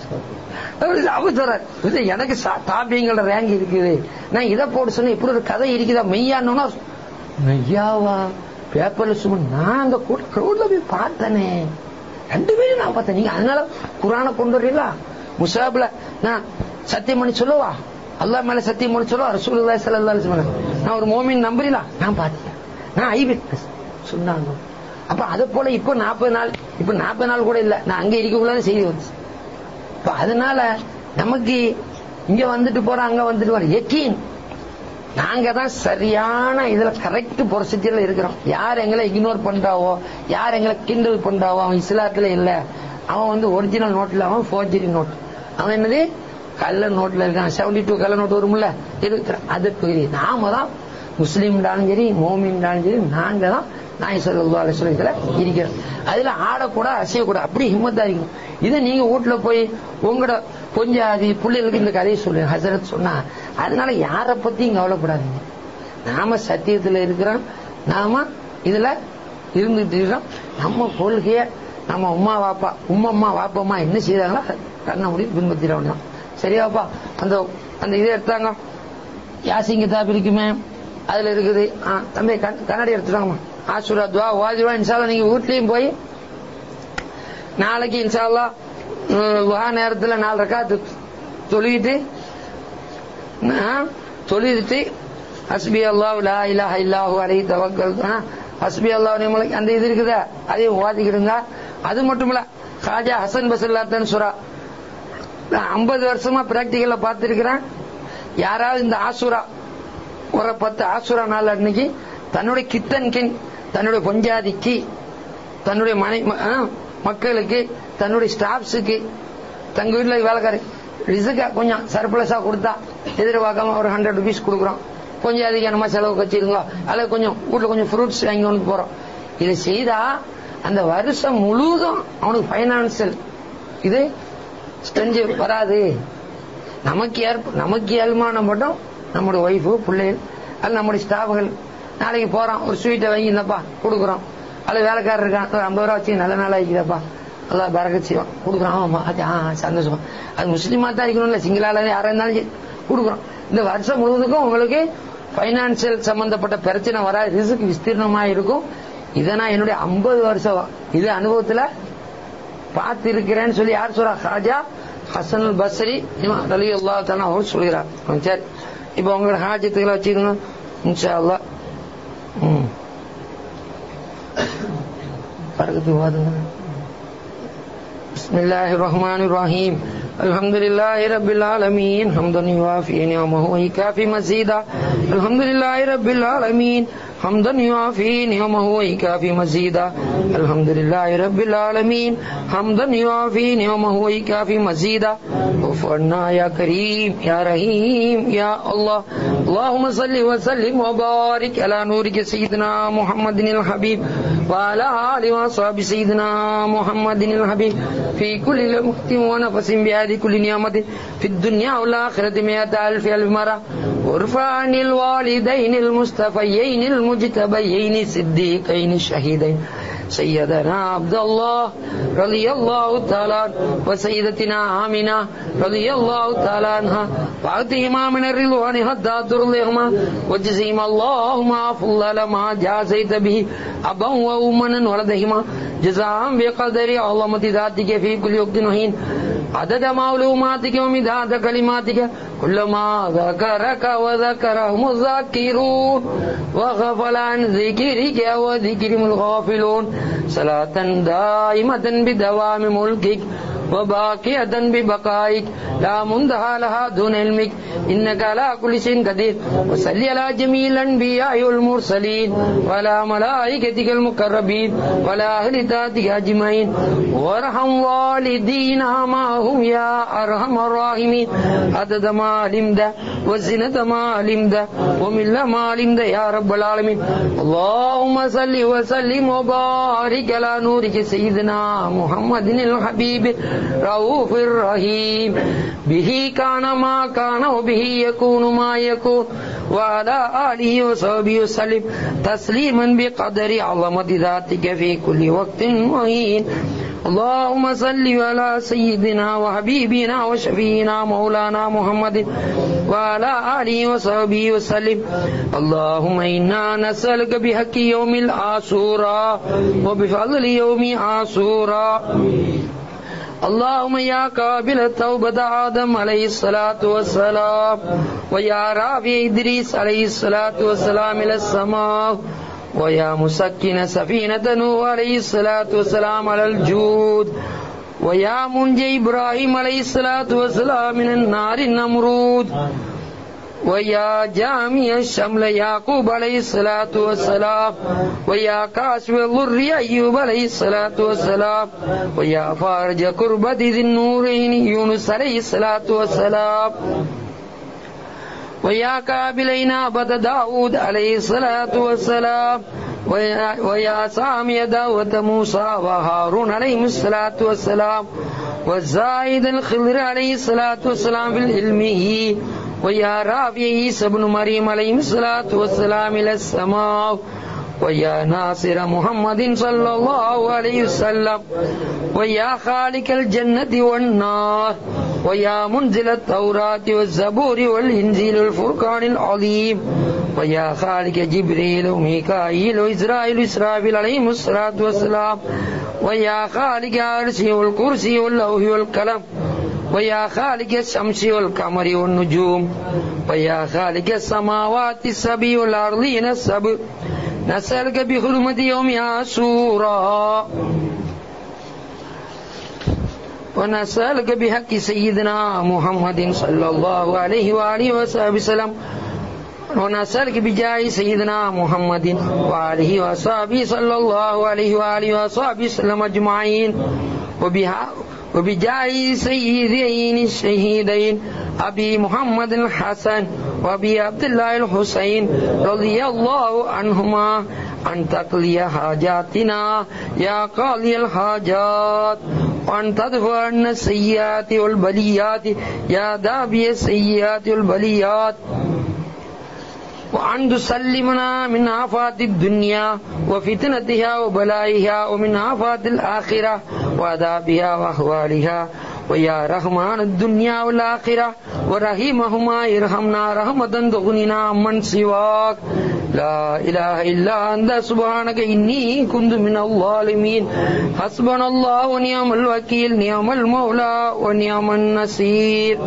அவர் சொல்ற எனக்கு தாபியங்களோட ரேங்க் இருக்குது, நான் இதை போட்டு சொன்ன இப்படி ஒரு கதை இருக்குதா மெய்யானோன்னா மெய்யாவா பேப்பர்ல சும்மா நான் அந்த க்ரௌட்ல போய் பார்த்தனே ரெண்டு பேரும் நான் பார்த்தேன். நீங்க அதனால குரானை கொண்டு வரீங்களா முசாப்ல நான் சத்தியம் பண்ணி சொல்லுவா, அல்லாஹ் மேல சத்தியம் பண்ணி சொல்லுவா, ரசூலுல்லாஹி ஸல்லல்லாஹு அலைஹி வஸல்லம் நான் ஒரு மோமின் நம்புறீங்களா? நான் பார்த்தேன், நான் ஐ விட்னஸ் சொன்னாங்க. அப்ப அது போல இப்ப நாற்பது நாள் இப்ப நாற்பது நாள் கூட இல்ல, நான் அங்க இருக்கக்குள்ள செய்தி வந்துச்சு. இப்ப அதனால நமக்கு இங்க வந்துட்டு போற அங்க வந்துட்டு போற எக்கீன் நாங்க தான் சரியான இதுல கரெக்ட் பொசிஷன்ல இருக்கிறோம். யார் எங்களை இக்னோர் பண்றாவோ, யார் எங்களை கிண்டல் பண்றாவோ அவன் இஸ்லாத்துல இல்ல, அவன் வந்து ஒரிஜினல் நோட்ல அவன் ஃபோர்ஜரி நோட், அவன் என்னது கள்ள நோட்ல இருக்கான். செவன்டி டூ கள்ள நோட் வரும்ல இருக்கிறான். அதுக்கு நாம தான் முஸ்லீம்டாலும் சரி மோமின்டாலும் சரி நாங்க தான் நாய் ஸல்லல்லாஹு அலைஹி வஸல்லம் இருக்கிறோம். அதுல ஆடக்கூடாது அசையக்கூடாது, அப்படி ஹிம்மத்தா இருக்கணும். இதை நீங்க வீட்டுல போய் உங்களோட கொஞ்சம் அது பிள்ளைகளுக்கு இந்த கதையை சொல்லுங்க ஹசரத் சொன்னா. அதனால யார பத்தியும் கவலைப்படாதீங்க. நாம சத்தியத்துல இருக்கிறோம், நாம இதுல இருந்துட்டு இருக்கிறோம். நம்ம கொள்கைய நம்ம உமா வாப்பா உம்மம்மா வாப்பம்மா என்ன செய்தாங்களோ கண்ண முடியும் பின்பற்றிட வேண்டியதான். சரியாப்பா? அந்த அந்த இதை எடுத்தாங்க, யாசின் கிதாப் இருக்குமே, அதுல இருக்குது. தம்பி கண்ணாடி எடுத்துட்டாங்கம்மா. ஆசுரா துவா ஓதிவா இன்ஷால்லா. நீங்க வீட்லயும் போய் நாளைக்கு இன்ஷால்லா வா நேரத்துல நாலு ரக்காத்து தொழுகிட்டு தொழுதுட்டு ஹஸ்பி அல்லாஹ் லா இலாஹ இல்லாஹு அலைஹி தவக்கல்னா ஹஸ்பி அல்லாஹ் நிமல் அந்த இது இருக்குதா, அதையும் ஓதிக்கிடுங்க. அது மட்டும் இல்ல, காஜா ஹசன் பசல்லாத்தன் சுரா ஐம்பது வருஷமா பிராக்டிகல்ல பார்த்திருக்கிறேன். யாராவது இந்த ஆசுரா ஒரு பத்து ஆசுரா நாள் அன்னைக்கு தன்னுடைய கித்தன் கின் தன்னுடைய பொஞ்சாதிக்கு தன்னுடைய மனை மக்களுக்கு தன்னுடைய ஸ்டாஃப்ஸுக்கு தங்க வீட்டுல வேலைக்காரு ரிசுக்கா கொஞ்சம் சர்பிளஸா கொடுத்தா எதிர்பார்க்காம ஒரு ஹண்ட்ரட் ருபீஸ் கொடுக்குறோம், கொஞ்சம் அதிகமா செலவு வச்சிருங்க, அல்லது கொஞ்சம் வீட்டுல கொஞ்சம் ஃப்ரூட்ஸ் வாங்கி கொண்டு போறோம். இதை செய்தா அந்த வருஷம் முழுவதும் அவனுக்கு பைனான்சியல் இது ஸ்ட்ரென்த் வராது. நமக்கு நமக்கு ஏழ்மான மட்டும் நம்முடைய ஒய்ஃபு பிள்ளைகள் அல்ல நம்முடைய ஸ்டாஃப்கள் நாளைக்கு போறோம் ஒரு ஸ்வீட்டை வாங்கி இந்தப்பா கொடுக்குறோம், அல்லது வேலைக்காரர் இருக்கான் ஒரு ஐம்பது ரூபா வச்சு நல்ல நாளா இருக்குதப்பா எல்லாம் பறக்க செய்வோம் கொடுக்குறோம். ஆமா சந்தோஷமா. அது முஸ்லீமா தான் இருக்கணும்ல, சிங்களால யாரா இருந்தாலும் கொடுக்குறோம். இந்த வருஷம் முழுவதுக்கும் உங்களுக்கு பைனான்சியல் சம்பந்தப்பட்ட பிரச்சனை வராது, ரிஸ்க் விஸ்தீர்ணமா இருக்கும். இதை நான் என்னுடைய ஐம்பது வருஷம் இது அனுபவத்துல பார்த்து இருக்கிறேன்னு சொல்லி யார் சொல்றா? ஹாஜா ஹசன் பஸ்ரி ரலியல்லாஹு தஆலா அவர் சொல்கிறார். சரி, இப்ப உங்களோட ஹாஜத்துக்களை வச்சுக்கோங்க இன்ஷா அல்லாஹ். ம் பரகத்து வாதுங்க. பிஸ்மில்லாஹிர் ரஹ்மானிர் ரஹீம். அல்ஹம்துலில்லாஹி ரப்பில் ஆலமீன் ஹம்தன் யுவாஃபி நிஅமஹு வ யுகாஃபி மஸீதா. அல்ஹம்துலில்லாஹி ரப்பில் ஆலமீன் حمدا يوافي نعمه ويكافي مزيدا. الحمد لله رب العالمين حمدا يوافي نعمه ويكافي مزيدا. غفرنا يا كريم يا رحيم يا الله. اللهم صل وسلم وبارك على نورك سيدنا محمد الحبيب وعلى آله وصحبه سيدنا محمد الحبيب في كل لمحة ونفس بهذه كل نعمة في الدنيا والآخرة مئة ألف ألف مرة. وارفع عن الوالدين المصطفيين المجتبيين الصديقين الشهيدين سيدنا عبد الله رضي الله تعالى وسيدتنا آمنة رضي الله تعالى عنها وأعطيهما من الرضوان حتى ترضيهما وجزيهما اللهم أفضل ما جازيت به أبا وأما ولدهما جزاء بقدر عظمة ذاتك في كل وقت وحين عدد معلوماتك ومداد كلماتك كلما ذكرك وذكرهم الذاكرون وغفل عن ذكرك وذكرهم الغافلون. صلاة دائمة بدوام ملكك وباقية ببقائك لا منتهى لها دون علمك إنك على كل شيء قدير. وصل على جميع الأنبياء والمرسلين وعلى ملائكتك المقربين وعلى أهل طاعتك أجمعين وارحم والدينا معهم يا أرحم الراحمين عدد ما علمت وزنة ما علمت ومن ما علمت يا رب العالمين. اللهم صل وسلم وبارك على نورك سيدنا محمد الحبيب رؤوف الرحيم به كان ما كان وبه يكون ما يكون وعلى آله وصحبه وسلم تسليما بقدر عظمة ذاتك في كل وقت وحين. اللهم صل على سيدنا وحبيبنا وشفينا مولانا محمد وعلى آله وصحبه وسلم. اللهم إنا نسألك بحق يوم العاشوراء وبفضل يوم عاشوراء. اللهم يا قابل التوبة آدم عليه الصلاة والسلام ويا رافع إدريس عليه الصلاة والسلام إلى السماء ويا مسكن سفينة نوح عليه الصلاة والسلام على الجود ويا منجي إبراهيم عليه الصلاة والسلام من النار النمرود ويا جامع الشمل يعقوب عليه الصلاة والسلام ويا كاشف الضر أيوب عليه الصلاة والسلام ويا فارج كربة ذي النورين يونس عليه الصلاة والسلام ويا قابلين عبد داود عليه الصلاة والسلام ويا, ويا سامي دعوة موسى وهارون عليهم الصلاة والسلام والزايد الخضر عليه الصلاة والسلام في العلمه ويا رافع عيسى ابن مريم عليه الصلاة والسلام إلى السماء ويا ناصر محمد صلى الله عليه وسلم ويا خالق الجنة والنار ويا منزل التوراة والزبور والإنجيل والفرقان العظيم ويا خالق جبريل وميكائيل وإسرائيل وإسرافيل عليهم الصلاة والسلام ويا خالق العرش والكرسي واللوح والقلم ويا خالق الشمس والقمر والنجوم ويا خالق السماوات السبع والأرضين السبع نسألك بحرمة يوم عاشوراء ونسألك بحق سيدنا محمد صلى الله عليه وآله وسلم ونسألك بجاه سيدنا محمد وآله وصحبه صلى الله عليه وآله وصحبه وسلم أجمعين وبها وبجاه سيدين الشهيدين أبي محمد الحسن وأبي عبد الله الحسين رضي الله عنهما أن تقضي حاجاتنا يا قاضي الحاجات وأن تدفع عنا السيئات والبليات يا دافع السيئات والبليات وأن تسلمنا من آفات الدنيا وفتنتها وبلائها ومن آفات الآخرة وعذابها وأهوالها ويا رحمن الدنيا والآخرة ورحيمهما ارحمنا رحمة تغنينا عمن سواك لا إله إلا أنت سبحانك إني كنت من الظالمين حسبنا الله ونعم الوكيل نعم المولى ونعم النصير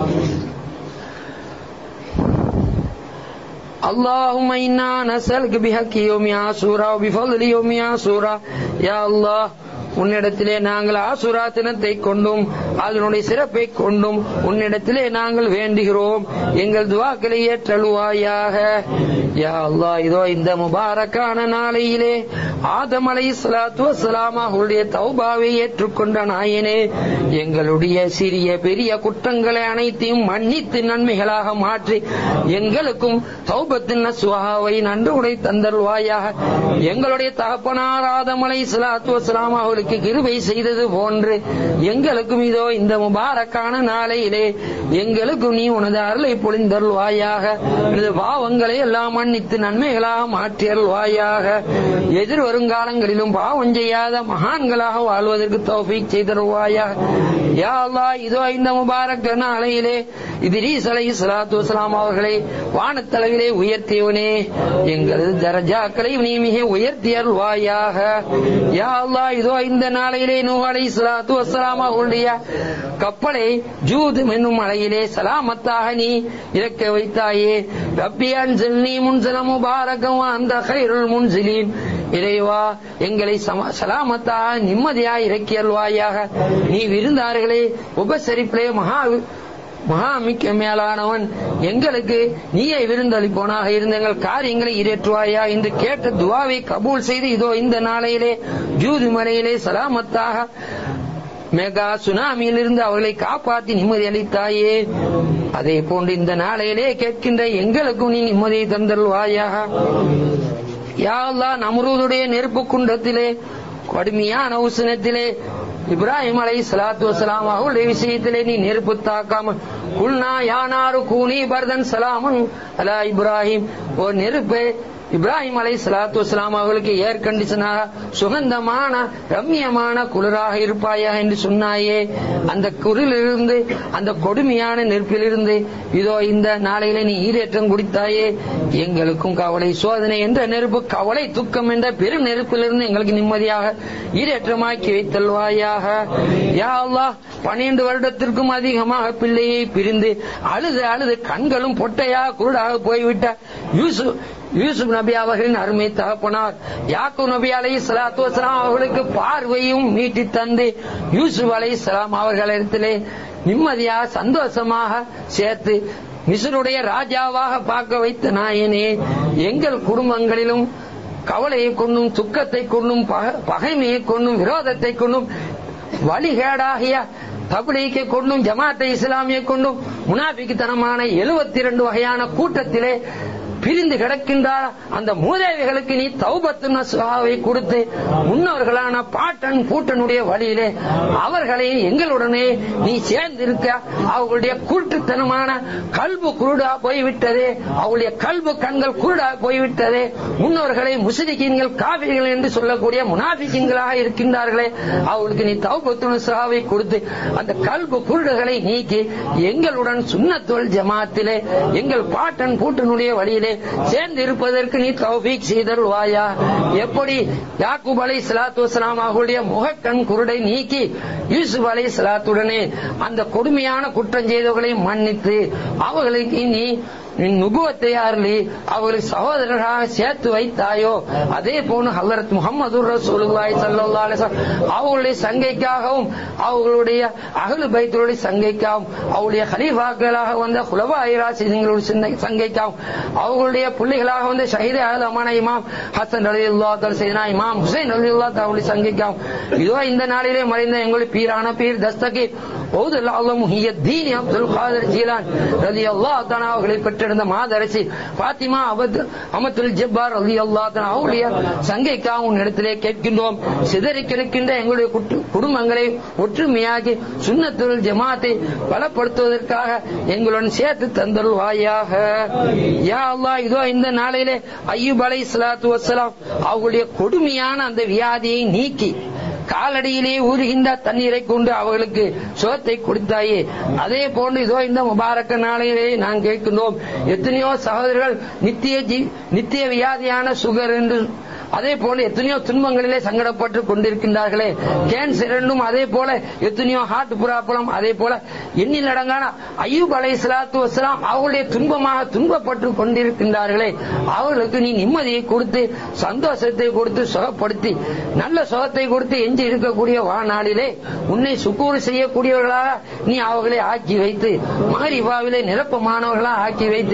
اللهم إنا نسألك بحق يوم عاشوراء وبفضل يوم عاشوراء يا الله உன்னிடத்திலே நாங்கள் ஆசுரா தினத்தை கொண்டும் அதனுடைய சிறப்பை கொண்டும் உன்னிடத்திலே நாங்கள் வேண்டுகிறோம். எங்கள் துவாக்களை ஏற்றழுவாயாக. யா அல்லாஹ், இதோ இந்த முபாரக்கான நாளையிலே ஆதம் அலைஹிஸ்ஸலாத்து வஸ்ஸலாம் அவர்களுடைய தௌபாவை ஏற்றுக்கொண்ட நாயனே, எங்களுடைய சிறிய பெரிய குற்றங்களை அனைத்தையும் மன்னித்து நன்மைகளாக மாற்றி எங்களுக்கும் தௌபத்தின் நஸ்வாவை நன்றுடைய தந்தல்வாயாக. எங்களுடைய தகப்பனார் ஆதம் அலைஹிஸ்ஸலாத்து வஸ்ஸலாம் அவர்களுக்கு கிருபை செய்தது போன்று எங்களுக்கும் இதோ இந்த முபாரக்கான நாளையிலே எங்களுக்கும் நீ உனது அருளை பொழிந்தருள்வாயாக. எனது பாவங்களை எல்லாம் மன்னித்து நன்மைகளாக மாற்றியருள்வாயாக. எதிர் வருங்காலங்களிலும் பாவம் செய்யாத மகான்களாக வாழ்வதற்கு தௌஃபீக் செய்தருள்வாயாக. யா அல்லாஹ், இதோ இந்த முபாரக் நாளையிலே இத்ரீஸ் அலைஹிஸ்ஸலாத்து வஸ்ஸலாம் அவர்களை வானத்தளவிலே உயர்த்தியவனே, எங்களது தரஜாக்களை நீ மிக உயர்த்தியருள்வாயாக. யா அல்லாஹ், இதோ இந்த நாளையிலே நூஹ் அலைஹிஸ்ஸலாத்து வஸ்ஸலாம் அவர்களுடைய கப்பலை ஜூத் என்னும் மலையிலே சலாமத்தாக நீ இறக்க வைத்தாயே. ரப்பி அன்சில்னி முன்சிலம் முபாரகம் வ அன்த கைருல் முன்சிலீன். இறைவா, எங்களை சலாமத்தாக நிம்மதியாக இறக்கியல்வாயாக. நீ விருந்தார்களே உபசரிப்பிலே மகா மகா மிக்க மேலானவன், எங்களுக்கு நீயே விருந்தளிப்போனாக இருந்த எங்கள் காரியங்களை ஈரேற்றுவாயா என்று கேட்ட துவாவை கபூல் செய்து இதோ இந்த நாளையிலே ஜூது மலையிலே சலாமத்தாக மெகா சுனாமியிலிருந்து அவர்களை காப்பாற்றி நிம்மதி அளித்தாயே. அதே போன்று இந்த நாளையிலே கேட்கின்ற எங்களுக்கும் நீ நிம்மதியை தந்தருள்வாயாக. யா அல்லாஹ், நம்ரூதுடைய நெருப்பு குண்டத்திலே கடுமையான உஷ்ணத்திலே இப்ராஹிம் அலைஹிஸ்ஸலாத்து வஸ்ஸலாம் அவருடைய விஷயத்திலே நீ நெருப்பு தாக்காம குல்னா யானாரு கூனி பர்தன் சலாமன் அலா இப்ராஹிம், ஒரு நெருப்பை இப்ராஹிம் அலைஹிஸ்ஸலாத்து வஸ்ஸலாம் அவர்களுக்கு ஏர் கண்டிஷனாக சுகந்தமான ரம்மியமான குளிராக இருப்பாயா என்று சொன்னாயே. அந்த குளிரிலிருந்து அந்த கொடுமையான நெருப்பிலிருந்து இதோ இந்த நாளையில நீ ஈரேற்றம் குடித்தாயே. எங்களுக்கும் கவலை சோதனை என்ற நெருப்பு, கவலை துக்கம் என்ற பெரும் நெருப்பிலிருந்து எங்களுக்கு நிம்மதியாக ஈரேற்றமாக்கி வைத்தல்வாயாக. யா அல்லாஹ், பன்னிரண்டு வருடத்திற்கும் அதிகமாக பிள்ளையை பிரிந்து அழுது அழுது கண்களும் பொட்டையாக குருடாக போய்விட்ட யூசுப் யூசுப் நபி அவர்களின் அருமை தகப்பனார் யாக்கூப் நபி அலைஹிஸ்ஸலாத்து வஸ்ஸலாம் அவர்களுக்கு பார்வையும் மீட்டி தந்து யூசுப் அலைஹிஸ்ஸலாம் அவர்களிடத்திலே நிம்மதியாக சந்தோஷமாக சேர்த்து மிஸ்ருடைய ராஜாவாக பார்க்க வைத்த நாயனே, எங்கள் குடும்பங்களிலும் கவலையை கொண்டும் துக்கத்தை கொண்டும் பகைமையை கொண்டும் விரோதத்தை கொண்டும் வழிகேடாகிய தப்லீகை கொண்டும் ஜமாத்தை இஸ்லாமியை கொண்டும் முனாஃபிக்குத்தனமான எழுபத்தி இரண்டு வகையான கூட்டத்திலே பிரிந்து கிடக்கின்றார் அந்த மூதேவிகளுக்கு நீ தௌபத்து நஸ்ஹாவை கொடுத்து முன்னோர்களான பாட்டன் பூட்டனுடைய வழியிலே அவர்களை எங்களுடனே நீ சேர்ந்திருக்க அவர்களுடைய கூட்டுத்தனமான கல்பு குருடா போய்விட்டதே, அவளுடைய கல்பு கண்கள் குருடா போய்விட்டதே. முன்னோர்களை முஸ்லிம்கள் காபிர்கள் என்று சொல்லக்கூடிய முனாஃபிகீன்களாக இருக்கின்றார்களே, அவர்களுக்கு நீ தௌபத்து நஸ்ஹாவை கொடுத்து அந்த கல்பு குருடுகளை நீக்கி எங்களுடன் சுன்னத்துல் ஜமாத்திலே எங்கள் பாட்டன் பூட்டனுடைய வழியிலே சேர்ந்து இருப்பதற்கு நீ தௌஃபீக் செய்தருள்வாயா. எப்படி யாக்கூப் அலைஹிஸ்ஸலாத்து வஸ்ஸலாம் அவர்களுடைய முகக்கண் குருடை நீக்கி யூசுப் அலைஹிஸ்ஸலாத்துடனே அந்த கொடுமையான குற்றம் செய்தவர்களை மன்னித்து அவர்களுக்கு நீ நுபுவத்தை அருளி அவர்களை சகோதரர்களாக சேர்த்து வைத்தாயோ, அதே போன்று ஹஜ்ரத் முஹம்மது ரசூலுல்லாஹி ஸல்லல்லாஹு அலைஹி வஸல்லம் அவர்களுடைய சங்கைக்காகவும் அவர்களுடைய அஹ்லு பைத்துடைய சங்கைக்காகவும் அவருடைய கலீஃபாக்களாக வந்த குலஃபாயே ராஷிதீன்களுடைய சங்கைக்காகவும் அவர்களுடைய பிள்ளைகளாக வந்த ஷஹீத் ஆலமான இமாம் ஹசன் ரலியல்லாஹு தஆலா சையதுனா இமாம் ஹுசைன் ரலியல்லாஹு தஆலா சங்கைக்காகவும் இதோ இந்த நாளிலே மறைந்த எங்களுடைய பீரான பீர் தஸ்தகீர் ஓதுல் அலம் முஹியத்தீன் அப்துல் காதிர் ஜீலான் ரலியல்லாஹு தஆலா அவர்களை பெற்றிருந்த மாதரசி பாத்திமா அமத்துல் ஜப்பார் ரலியல்லாஹு தஆலா அவருடைய சங்கைக்காக உன் இடத்திலே கேட்கின்றோம். சிதறி கிடக்கின்ற எங்களுடைய குடும்பங்களை ஒற்றுமையாகி சுன்னத்துல் ஜமாத்தை பலப்படுத்துவதற்காக எங்களுடன் சேர்த்து தந்தருள்வாயாக. யா அல்லாஹ், இதோ இந்த நாளிலே அய்யூப் அலைஹிஸ்ஸலாத்து வஸ்ஸலாம் அவர்களுடைய கொடுமையான அந்த வியாதியை நீக்கி காலடியிலே ஊறுகின்ற தண்ணீரை கொண்டு அவர்களுக்கு சோத்தை கொடுத்தாயே, அதே போன்று இதோ இந்த முபாரக்க நாளிலே நான் கேட்கின்றோம். எத்தனையோ சகோதரர்கள் நித்திய நித்திய வியாதியான சுகர் என்று அதே போல எத்தனையோ துன்பங்களிலே சங்கடப்பட்டு கொண்டிருக்கின்றார்களே, கேன்சர் என்றும் அதே போல எத்தனையோ ஹார்ட் ப்ராப்ளம், அதே போல எண்ணில் அடங்கான அய்யூப் அலைஹிஸ்ஸலாத்து வஸ்ஸலாம் அவர்களுடைய துன்பமாக துன்பப்பட்டு கொண்டிருக்கின்றார்களே, அவர்களுக்கு நீ நிம்மதியை கொடுத்து சந்தோஷத்தை கொடுத்து சுகப்படுத்தி நல்ல சுகத்தை கொடுத்து எஞ்சி இருக்கக்கூடிய வாழ்நாளிலே உன்னை சுக்கூர் செய்யக்கூடியவர்களாக நீ அவர்களை ஆக்கி வைத்து மகரிபாவிலே நிரப்பமானவர்களாக ஆக்கி வைத்து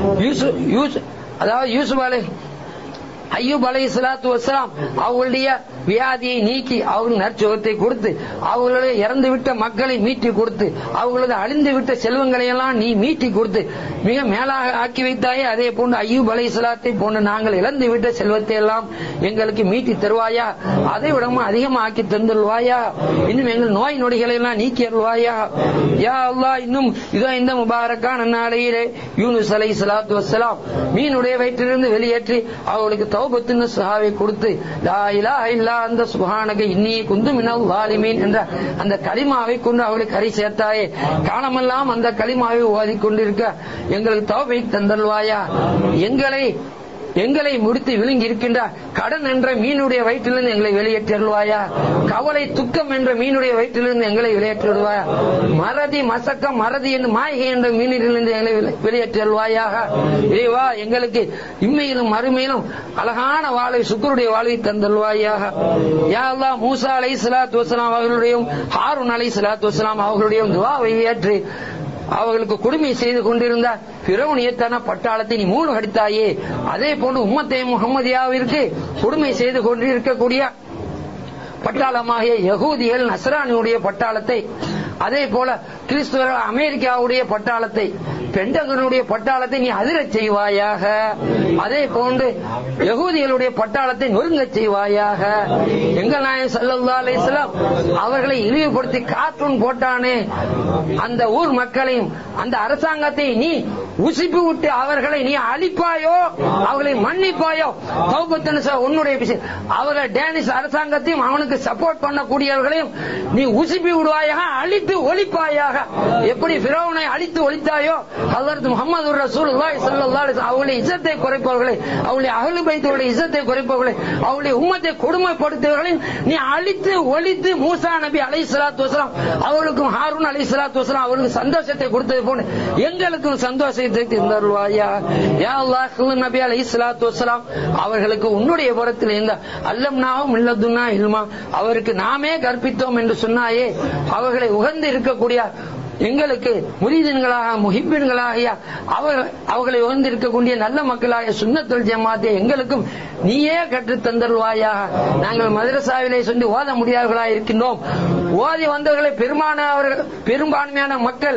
யூசுப் அதாவது யூசுப் அலை அய்யூப் அலைஹிஸ்ஸலாத்து வஸ்ஸலாம் அவர்களுடைய வியாதியை நீக்கி அவர்கள் நற்சுகத்தை கொடுத்து அவர்களுடைய இறந்துவிட்ட மக்களை மீட்டி கொடுத்து அவர்களது அழிந்துவிட்ட செல்வங்களை எல்லாம் நீ மீட்டி கொடுத்து மிக மேலாக ஆக்கி வைத்தாயே, அதே போன்று அய்யூப் அலைஹிஸ்ஸலாத்தை போன்று நாங்கள் இழந்துவிட்ட செல்வத்தை எல்லாம் எங்களுக்கு மீட்டி தருவாயா, அதை விடவும் அதிகமாக ஆக்கி தந்துள்வாயா, இன்னும் எங்கள் நோய் நொடிகளை எல்லாம் நீக்கி அருள்வாயா. யா அல்லாஹ், இன்னும் இதோ இந்த முபாரக்கான நாளையிலே யூனுஸ் அலைஹிஸ்ஸலாத்து வஸ்ஸலாம் மீனுடைய வயிற்றிலிருந்து வெளியேற்றி அவர்களுக்கு தௌபத்து நஸ்ஹாவை கொடுத்து லா இலாஹ இல்லா அந்த சுப்ஹானக இன்னீ குந்து மினல் ஸாலிமீன் என்ற அந்த கலிமாவை கொண்டு அவர்களை கரை சேர்த்தாயே, காலமெல்லாம் அந்த கலிமாவை ஓதிக்கொண்டிருக்க எங்களுக்கு தௌபீக் தந்தல்வாயா. எங்களை எங்களை முடித்து விழுங்கி இருக்கின்ற கடன் என்ற மீனுடைய வயிற்றிலிருந்து எங்களை வெளியேற்றுவாயா, கவலை துக்கம் என்ற மீனுடைய வயிற்றிலிருந்து எங்களை வெளியேற்றுவாயா, மறதி மசக்கம் மறதி என்று மாய்கை என்ற மீனிலிருந்து எங்களை வெளியேற்றுவாயாக. இறைவா, எங்களுக்கு இம்மையிலும் மறுமையிலும் அழகான வாழ்வை சுக்கருடைய வாழ்வை தந்தல்வாயாக. யா அல்லாஹ், மூசா அலைஹிஸ்ஸலாத்து வஸ்ஸலாம் அவர்களுடையும் ஹாரூன் அலைஹிஸ்ஸலாத்து வஸ்ஸலாம் அவர்களுடையும் துஆவை ஏற்று அவர்களுக்கு கொடுமை செய்து கொண்டிருந்த பிறவுனியத்தான பட்டாளத்தை நீ மூணு அடித்தாயே, அதே போன்று உம்மத்தே முஹம்மதியாவிற்கு கொடுமை செய்து கொண்டிருக்கக்கூடிய பட்டாளமாகிய யகூதிகள் நஸ்ரானியுடைய பட்டாளத்தை, அதே போல கிறிஸ்துவ அமெரிக்காவுடைய பட்டாளத்தை, பெண்டகனுடைய பட்டாளத்தை நீ அதிரச் செய்வாயாக. அதே போன்று யகூதிகளுடைய பட்டாளத்தை நொறுங்க செய்வாயாக. எங்கள் நாயகம் ஸல்லல்லாஹு அலைஹி வஸல்லம் அவர்களை இழிவுபடுத்தி கார்ட்டூன் போட்டானே அந்த ஊர் மக்களையும் அந்த அரசாங்கத்தை நீ உசிப்பு விட்டு அவர்களை நீ அழிப்பாயோ, அவர்களை மன்னிப்பாயோ. தௌபத்து நஸ்ஹா உன்னுடைய விஷயம். அவர்கள் டேனிஷ் அரசாங்கத்தையும் அவனுக்கு சப்போர்ட் பண்ணக்கூடியவர்களையும் நீ உசிப்பி விடுவாயாக, அழித்து ஒழிப்பாயாக. எப்படி ஃபிரௌனை அழித்து ஒழித்தாயோ, ஹஜ்ரத் முஹம்மது ரசூலுல்லாஹி ஸல்லல்லாஹு அலைஹி வஸல்லம் அவருடைய இஸ்ஸத்தை குறைப்பவர்களை, அவருடைய அஹ்லு பைத்துடைய இஸ்ஸத்தை குறைப்பவர்களை, அவருடைய உம்மத்தை கொடுமைப்படுத்துவர்களை நீ அழித்து ஒழித்து மூசா நபி அலைஹிஸ்ஸலாத்து வஸலாம் அவர்களுக்கும் ஹாரூன் அலைஹிஸ்ஸலாத்து வஸலாம் அவர்களுக்கு சந்தோஷத்தை கொடுத்தது போல எங்களுக்கும் சந்தோஷத்தை தந்தருள்வாயா. யா அல்லாஹ், நபி அலைஹிஸ்ஸலாத்து வஸலாம் அவர்களுக்கு உன்னுடைய புறத்தில் இந்த அல்லம்னாஹும் இல்லதுன்னா இல்மா அவருக்கு நாமே கற்பித்தோம் என்று சொன்னாயே, அவர்களை உகந்து இருக்கக்கூடிய எங்களுக்கு முரீதீன்களாக முஹிப்பீன்களாகிய அவர்களை உகந்து இருக்கக்கூடிய நல்ல மக்களாகிய சுன்னத்துல் ஜமாத்தை எங்களுக்கும் நீயே கற்று தந்தருள்வாயாக. நாங்கள் மதரசாவிலே சொல்லி ஓத முடியாதவர்களாக இருக்கின்றோம். ஓதி வந்தவர்களை பெரும்பான்மையான பெரும்பான்மையான மக்கள்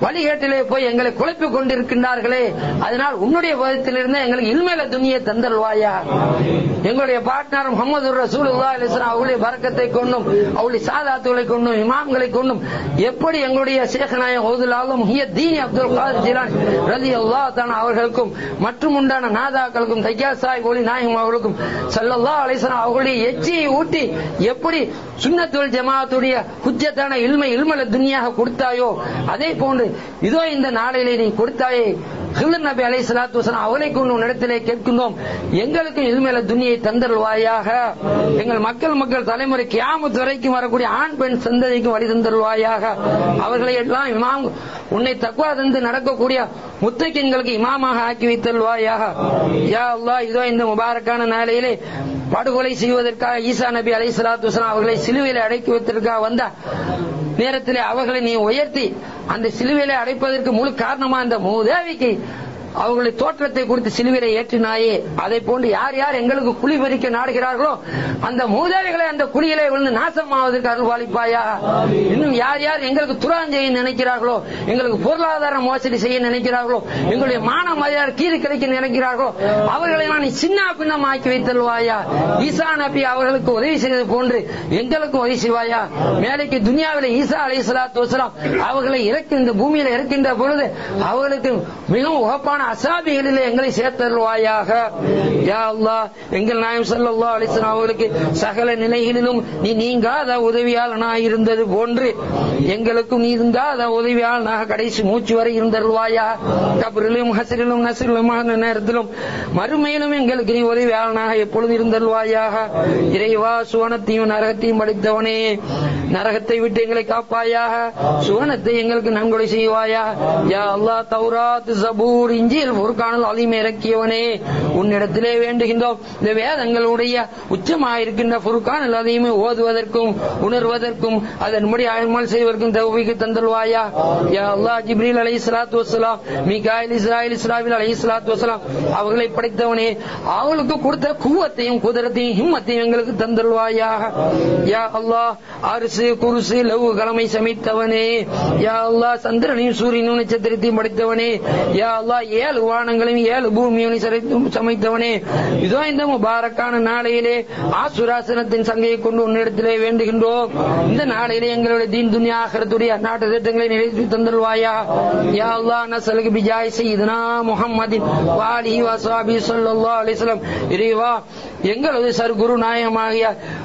வழிகேட்டிலே போய் எங்களை குழப்பிக் கொண்டிருக்கின்றார்களே, அதனால் உன்னுடைய போதத்திலிருந்து எங்களுக்கு இல்மேல துணியை தந்தல்வாயா. எங்களுடைய பார்ட்னர் முஹம்மது ரசூலுல்லாஹி அலைஹி வஸல்லம் அவருடைய பரக்கத்தை கொண்டும் அவருடைய சாதாத்துகளை கொண்டும் இமாம்களை கொண்டும் எப்படி எங்களுடைய ஷேഖ்நாயகம் ஹவுதுல் ஆலம் முஹியத்தீன் அப்துல் காதிர் ஜிலானி ரலியல்லாஹு தஆலா அவர்களுக்கும் மற்றும் உண்டான நாதாக்களுக்கும் தையா சாஹிப் ஒலி நாயகம் அவர்களுக்கும் ஸல்லல்லாஹு அலைஹி வஸல்லம் அவர்களுடைய எச்சியை ஊட்டி எப்படி சுன்னத்துல் ஜமாஅத்துடைய ஹுஜ்ஜத்தான இல்மை இல்மல துனியாக கொடுத்தாயோ அதே போன்று இதோ இந்த நாளிலே நீ கொடுத்தாயே ஹில்ர் நபி அலைஹிஸ்ஸலாத்து வஸலாம் அவளை கொண்டு உன்னிடத்திலே கேட்கின்றோம், எங்களுக்கு இல்மல துனியை தந்தருள்வாயாக. எங்கள் மக்கள் மக்கள் தலைமுறை கியாமத் வரைக்கும் வரக்கூடிய ஆண் பெண் சந்ததிக்கு வழி தந்தருள்வாயாக. அவர்களை எல்லாம் இமாம் உன்னை தக்வா தந்து நடக்கக்கூடிய முத்தகின்களுக்கு இமாமாக ஆக்கி வைத்தல்வாயாக. யா அல்லாஹ், இதோ இந்த முபாரக்கான நாளையிலே படுகொலை செய்வதற்காக ஈசா நபி அலைஹிஸ்ஸலாத்து வஸலாம் அவர்களை சிலுவையிலே அடக்கி வைத்ததற்காக வந்த நேரத்திலே அவர்களை நீ உயர்த்தி அந்த சிலுவையிலே அடைப்பதற்கு முழு காரணமா அந்த மூதேவிக்கு அவர்களுடைய தோற்றத்தை குறித்து சிலுவையை ஏற்றினாயே, அதை போன்று யார் யார் எங்களுக்கு குழி பறிக்க நாடுகிறார்களோ அந்த மூதாதைகளை அந்த குழியிலே விழுந்து நாசமாவதற்கு அருள்வாளிப்பாயா. இன்னும் யார் யார் எங்களுக்கு துரான் செய்ய நினைக்கிறார்களோ, எங்களுக்கு பொருளாதார மோசடி செய்ய நினைக்கிறார்களோ, எங்களுடைய மான மரியாதை கீழ் கிடைக்க நினைக்கிறார்களோ அவர்களை நான் சின்ன பின்னம் ஆக்கி வைத்தல்வாயா. ஈசா நபி அவர்களுக்கு உதவி செய்தது போன்று எங்களுக்கு உதவி செய்வாயா. மேலைக்கு துனியாவில் ஈசா அலைஹிஸ்ஸலாத்து வஸலாம் அவர்களை இறக்கி இந்த பூமியில இறக்கின்ற பொழுது அவர்களுக்கு மிகவும் உகப்பான அசாபிகளிலே எங்களை சேர்த்தருள்வாயாக. யா அல்லாஹ், எங்கள் நாயகம் ஸல்லல்லாஹு அலைஹி வஸல்லம் அவர்களுக்கு சகல நிலைகளிலும் நீ நீங்காத உதவியாளனாக இருந்தது போன்று எங்களுக்கும் நீங்காத உதவியாளனாக கடைசி மூச்சு வரை இருந்தருள்வாயா. கபரிலும் ஹஸ்ரிலும் நஸ்ரிலும் நேரத்திலும் மறுமையிலும் எங்களுக்கு நீ உதவியாளனாக எப்பொழுதும் இருந்தருள்வாயாக. இறைவா, சுவனத்தையும் நரகத்தையும் படைத்தவனே, நரகத்தை விட்டு எங்களை காப்பாயாக, சுவனத்தை எங்களுக்கு நன்கொடை செய்வாயா. யா அல்லாஹ், தௌராத், ஜபூர், இஞ்சில், ஃபுர்கானுல் அலீம் இறக்கியவனே, உன்னிடத்திலே வேண்டுகின்றோம் இந்த வேதங்களுடைய உச்சமாயிருக்கின்ற ஃபுர்கானுல் அலீம் ஓதுவதற்கும் உணர்வதற்கும் அதன்படி அமல் செய்வதற்கும் தௌஃபீக் தந்தல்வாயா. யா அல்லாஹ், ஜிப்ரீல் அலைஹிஸ்ஸலாத்து வஸ்ஸலாம், மீகாயில், இஸ்ராயில், இஸ்ராஃபீல் அலைஹிஸ்ஸலாத்து வஸ்ஸலாம் அவர்களை படைத்தவனே, அவளுக்கு கொடுத்த குவத்தையும் குதிரத்தையும் ஹிம்மத்தையும் எங்களுக்கு தந்தல்வாயாக. யா அல்லாஹ், அரிசு குருசு லவ் கலமை சமைத்தவனே, யா அல்லாஹ், சந்திரனையும் சூரியனும் நட்சத்திரத்தையும் படைத்தவனே, யா அல்லாஹ், ஏழு வானங்களையும் ஏழு பூமியையும் சமைத்தவனே, இதோ இந்த முபாரக்கான நாளையிலே ஆசுராசனத்தின் சங்கையை கொண்டு உன்னிடத்திலே வேண்டுகின்றோம். இந்த நாளையிலே எங்களுடைய தீன் துன்யா ஆகிரத்துடைய நாட்டு திட்டங்களை நிறைவேற்றி தந்தல்வாயா. யா அல்லாஹ், நஸ்அலுக பிஜாய் சய்யிதுனா முஹம்மதின் வ ஆலிஹி வ ஸஹ்பிஹி ஸல்லல்லாஹு அலைஹி வஸல்லம். இறைவா, எங்களது சர்க்குரு நாயகமாகிய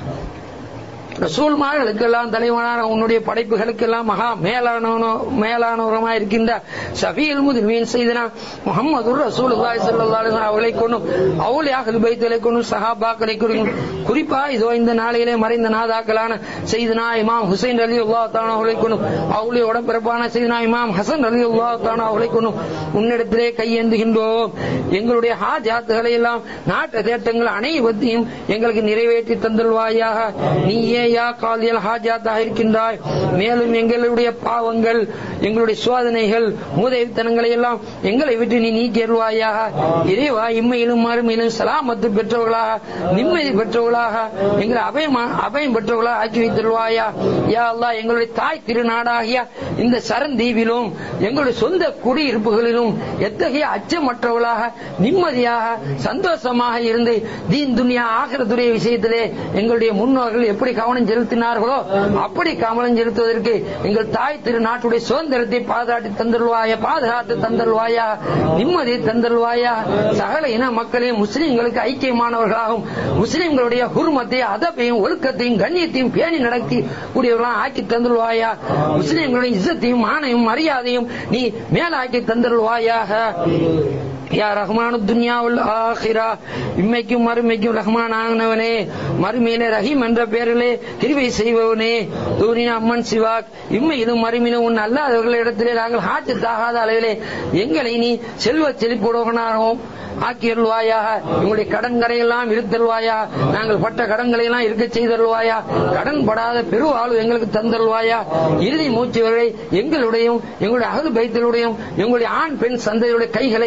ரசூல்மார்களுக்கெல்லாம் தலைவனான உன்னுடைய படைப்புகளுக்கெல்லாம் மகா மேலானவனோ மேலானவரமாக இருக்கின்ற ஷஃபீல் முத்னிபீன் சையதுனா முஹம்மது ரசூலுல்லாஹி ஸல்லல்லாஹு அலைஹி வஸல்லம் அவர்களை கொண்டும் அவுலியாக்கள் பைத்துகளை கொண்டும் சஹாபாக்களை கொண்டும் குறிப்பா இதோ இந்த நாளிலே மறைந்த நாதாக்களான சையதுனா இமாம் ஹுசைன் ரலியல்லாஹு தஆலா அவர்களை கொண்டும் அவுலியோட பிறப்பான சையதுனா இமாம் ஹசன் ரலியல்லாஹு தஆலா அவர்களை கொண்டும் உன்னிடத்திலே கையேந்துகின்றோம். எங்களுடைய ஹாஜாத்துகளை எல்லாம் நாட்டு தேட்டங்கள் அனைவத்தையும் எங்களுக்கு நிறைவேற்றி தந்தல்வாயாக. நீயே யா காலியல் ஹாஜாத்தாக இருக்கின்றாய். மேலும் எங்களுடைய பாவங்கள், எங்களுடைய சோதனைகள், மூதைத்தனங்களை எல்லாம் எங்களை விட்டு நீ நீக்கிடுவாயாக. இறைவா, இம்மையிலும் மறுமையிலும் சலாமத்து பெற்றவர்களாக, நிம்மதி பெற்றவர்களாக, எங்களை அபயம் அபயம் பெற்றவர்களாக ஆக்கி வைத்திருவாயா. யா அல்லாஹ், எங்களுடைய தாய் திருநாடாகிய இந்த சரந்தீவிலும் எங்களுடைய சொந்த குடியிருப்புகளிலும் எத்தகைய அச்சமற்றவர்களாக, நிம்மதியாக, சந்தோஷமாக இருந்து தீன் துன்யா ஆகிரத்துடைய விஷயத்திலே எங்களுடைய முன்னோர்கள் எப்படி கவனம் செலுத்தினார்களோ அப்படி கவனம் செலுத்துவதற்கு எங்கள் தாய் திரு நாட்டுடைய சுதந்திரத்தை பாதுகாத்து தந்தருவாயா, பாதுகாத்து தந்தருவாயா, நிம்மதி தந்தருவாயா. சகல இன மக்களையும் முஸ்லிம்களுக்கு ஐக்கியமானவர்களாகவும் முஸ்லிம்களுடைய ஹுர்மத்தை, அதபையும், ஒழுக்கத்தையும், கண்ணியத்தையும் பேணி நடத்தி கூடியவர்களாக ஆக்கி தந்தருவாயா. முஸ்லிம்களுடைய இஸ்ஸத்தையும் மானையும் மரியாதையும் நீ மேலாக்கி தந்தருவாயாக. யா ரஹ்மானு துன்யா வல் ஆகிரா, இம்மைக்கும் மறுமைக்கும் ரஹ்மான் ஆனவனே, மறுமையிலே ரஹீம் என்ற பெயரிலே கிருபை செய்பவனே, தூரின அம்மன் சிவாக், இம்மையிலும் மறுமையிலும் உன் அல்லாதவர்களிடத்திலே நாங்கள் ஆட்சித்தாகாத அளவிலே எங்களை நீ செல்வ செழிப்புடனாகவும் ஆக்கியருள்வாயாக. எங்களுடைய கடன்களை எல்லாம் இருத்தருவாயா. நாங்கள் பட்ட கடன்களை எல்லாம் இருக்க செய்தருள்வாயா. கடன் படாத பெருவாழ்வு எங்களுக்கு தந்தருள்வாயா. இறுதி மூச்சு வரை எங்களுடையும் எங்களுடைய அகல் பைத்தலுடையும் எங்களுடைய ஆண் பெண் சந்தையுடைய கைகளை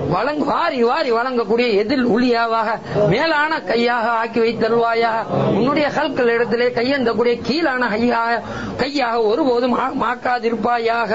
வழங்க வாரி வாரி வழங்கக்கூடிய எதில் உளியாவாக மேலான கையாக ஆக்கி வைத்தருவாயாக. உன்னுடைய கல்கள் இடத்திலே கையெந்தக்கூடிய கீழான கையாக கையாக ஒருபோதும் மாக்காதிருப்பாயாக.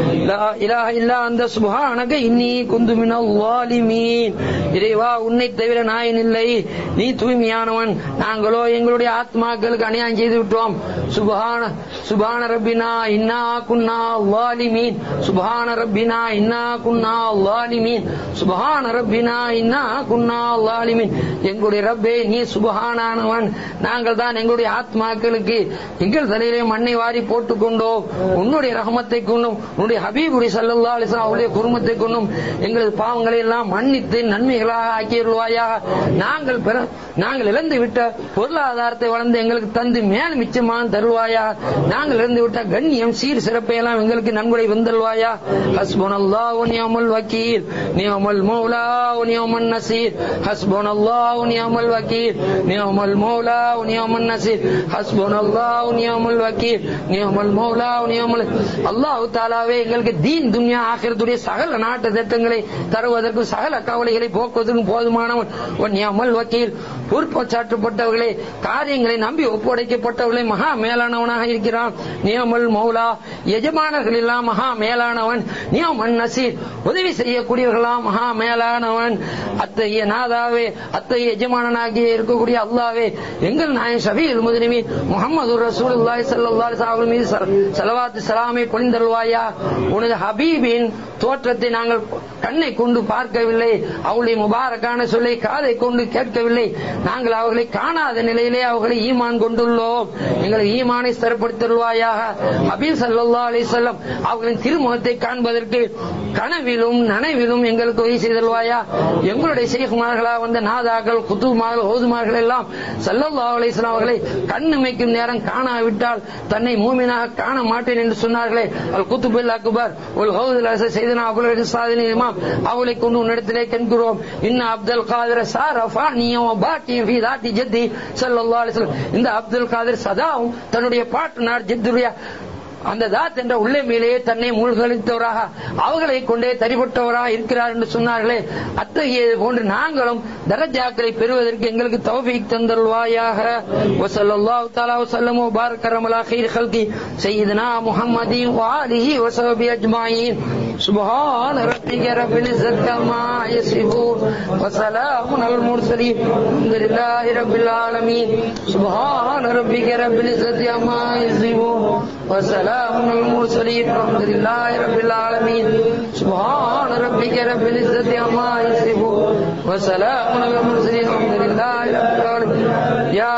இலாஹ இல்லா அந்த சுப்ஹானக இன்னி குந்து மினல் ஸாலிமீன். இறைவா, உன்னை தவிர நாயன் இல்லை, நீ தூய்மையானவன், நாங்களோ எங்களுடைய ஆத்மாக்களுக்கு அநியாயம் செய்து விட்டோம். சுப்ஹான சுப்ஹான ரப்பினா இன்னா குன்னா ஸாலிமீன். சுப்ஹான ரப்பினா இன்னா குன்னா ஸாலிமீன். சுப்ஹான ரப்பினா இன்னா குன்னா ஸாலிமீன். எங்களுடைய ரப்பே, நீ சுப்ஹானானவன், நாங்கள் தான் எங்களுடைய ஆத்மாக்களுக்கு எங்கள் தலையிலே மண்ணை வாரி போட்டுக் கொண்டோம். உன்னுடைய ரஹமத்தை கொண்டும் உன்னுடைய ஹபீபுடைய ஸல்லல்லாஹு அலைஹி வஸல்லம் அவருடைய குர்மத்தை கொண்டும் எங்களது பாவங்களை எல்லாம் மன்னித்து நன்மைகளாக ஆக்கியருள்வாயாக. நாங்கள் நாங்கள் இழந்து விட்ட பொருளாதாரத்தை வளர்ந்து எங்களுக்கு தந்து மேல் மிச்சமான தருவாயாக. நாங்கள் இழந்து விட்ட கண்ணியம் சீர் சிறப்பை எல்லாம் எங்களுக்கு நன்கொடை வந்தல்வாயா. ஹஸ்புனல்லாஹு வ நிஅமல் வக்கீல், நிஅமல் மௌலா வ நிஅமன் நசீர். ஹஸ்புனல்லாஹு வ நிஅமல் வக்கீல், நிஅமல் மௌலா வ நிஅமன் நசீர். ஹஸ்புனல்லாஹு வ நிஅமல் வக்கீல், நிஅமல் மௌலா வ நிஅமல். அல்லாஹ் தஆலாவே எங்களுக்கு தீன் துன்யா ஆகிரத்துடைய சகல நாட்டு திட்டங்களை தருவதற்கு சகல கவலைகளை போக்குவதற்கு போதுமானவன். ஒன் நிஅமல் வக்கீல், பொறுப்பாற்றப்பட்டவர்களே, காரியங்களை நம்பி ஒப்படைக்கப்பட்டவர்களை மகா மேலானவனாக இருக்கிறான். நியமல் மௌலா, எஜமானர்கள் எல்லாம் மகா மேலானவன். நியமன் நசீர், உதவி செய்யக்கூடியவர்களாம் மகா மேலானவன். அத்தகைய நாதாவே, அத்தகைய எஜமானனாகிய இருக்கக்கூடிய அல்லாவே, எங்கள் நாயன் ஷஃபீஉல் முஸ்லிமீன் முஹம்மது ரசூலுல்லாஹி ஸல்லல்லாஹு அலைஹி வஸல்லம் மீது ஸலவாத் ஸலாமை பொழிந்தருள்வாயா. உனது ஹபீபின் தோற்றத்தை நாங்கள் கண்ணை கொண்டு பார்க்கவில்லை, அவளுடைய முபாரக்கான சொல்லை காதை கொண்டு கேட்கவில்லை. நாங்கள் அவர்களை காணாத நிலையிலே அவர்களை ஈமான் கொண்டுள்ளோம். எங்களை ஈமானை ஸ்திரப்படுத்திடுவாயாக. ஹபீப் ஸல்லல்லாஹு அலைஹி வஸல்லம் அவர்களின் திருமுகத்தை காண்பதற்கு கனவிலும் நனவிலும் எங்களுக்கு உதவி செய்தல்வாயா. எங்களுடைய ஷேகுமார்களா வந்த நாதாக்கள், குத்துமார்கள், ஓதுமார்கள் எல்லாம் ஸல்லல்லாஹு அலைஹி வஸல்லம் அவர்களை கண்ணுமைக்கும் நேரம் காணாவிட்டால் தன்னை மூமினாக காண மாட்டேன் என்று சொன்னார்களே. அல் குத்துபுல் அக்பர் உல் ஹவுதுல் அஸர் சையதுனா அபுல் ஹசாதின் இமாம் அவளை கொண்டு உன்னிடத்திலே கென்கிறோம். இன்ன அப்துல் காதிர் சாரஃபானிய வ பாக்கி ஃபீ தாத்தி ஜத்தி ஸல்லல்லாஹு அலைஹி வஸல்லம். இந்த அப்துல் காதிர் சதாவும் தன்னுடைய பாட்டனார் ஜித்துடைய அந்த தாத் என்ற உள்ளமையிலேயே தன்னை மூழ்கடித்தவராக அவர்களை கொண்டே தரிபட்டவராக இருக்கிறார் என்று சொன்னார்களே. அத்தகைய போன்று நாங்களும் தரஜாக்களை பெறுவதற்கு எங்களுக்கு தௌஃபீக் தந்தருள்வாயாக. வஸல்லல்லாஹு தஆலா வஸல்லம் வ பாரக அலா கைர் ஹல்கி சய்யிதுனா முஹம்மதின் வ ஆலிஹி வ ஸஹ்பிஹி அஜ்மாயின். சுப்ஹான ரப்பிக ரப்பில் இஸ்ஸத்தி அம்மா யசிஃபூன் வ ஸலாமுன் அலல் முர்ஸலீன் அல்ஹம்துலில்லாஹி ரப்பில் ஆலமீன். சுப்ஹான ரப்பிக ரப்பில் இஸ்ஸத்தி அம்மா யசிஃபூன் வ ஸலாமுன் அலல் முர்ஸலீன் அல்ஹம்துலில்லாஹி ரப்பில் ஆலமீன். சுப்ஹான ரப்பிக ரப்பில் இஸ்ஸத்தி அம்மா யசிஃபூன் வ ஸலாமுன் அலல் முர்ஸலீன் அல்ஹம்துலில்லாஹி ரப்பில் ஆலமீன். யா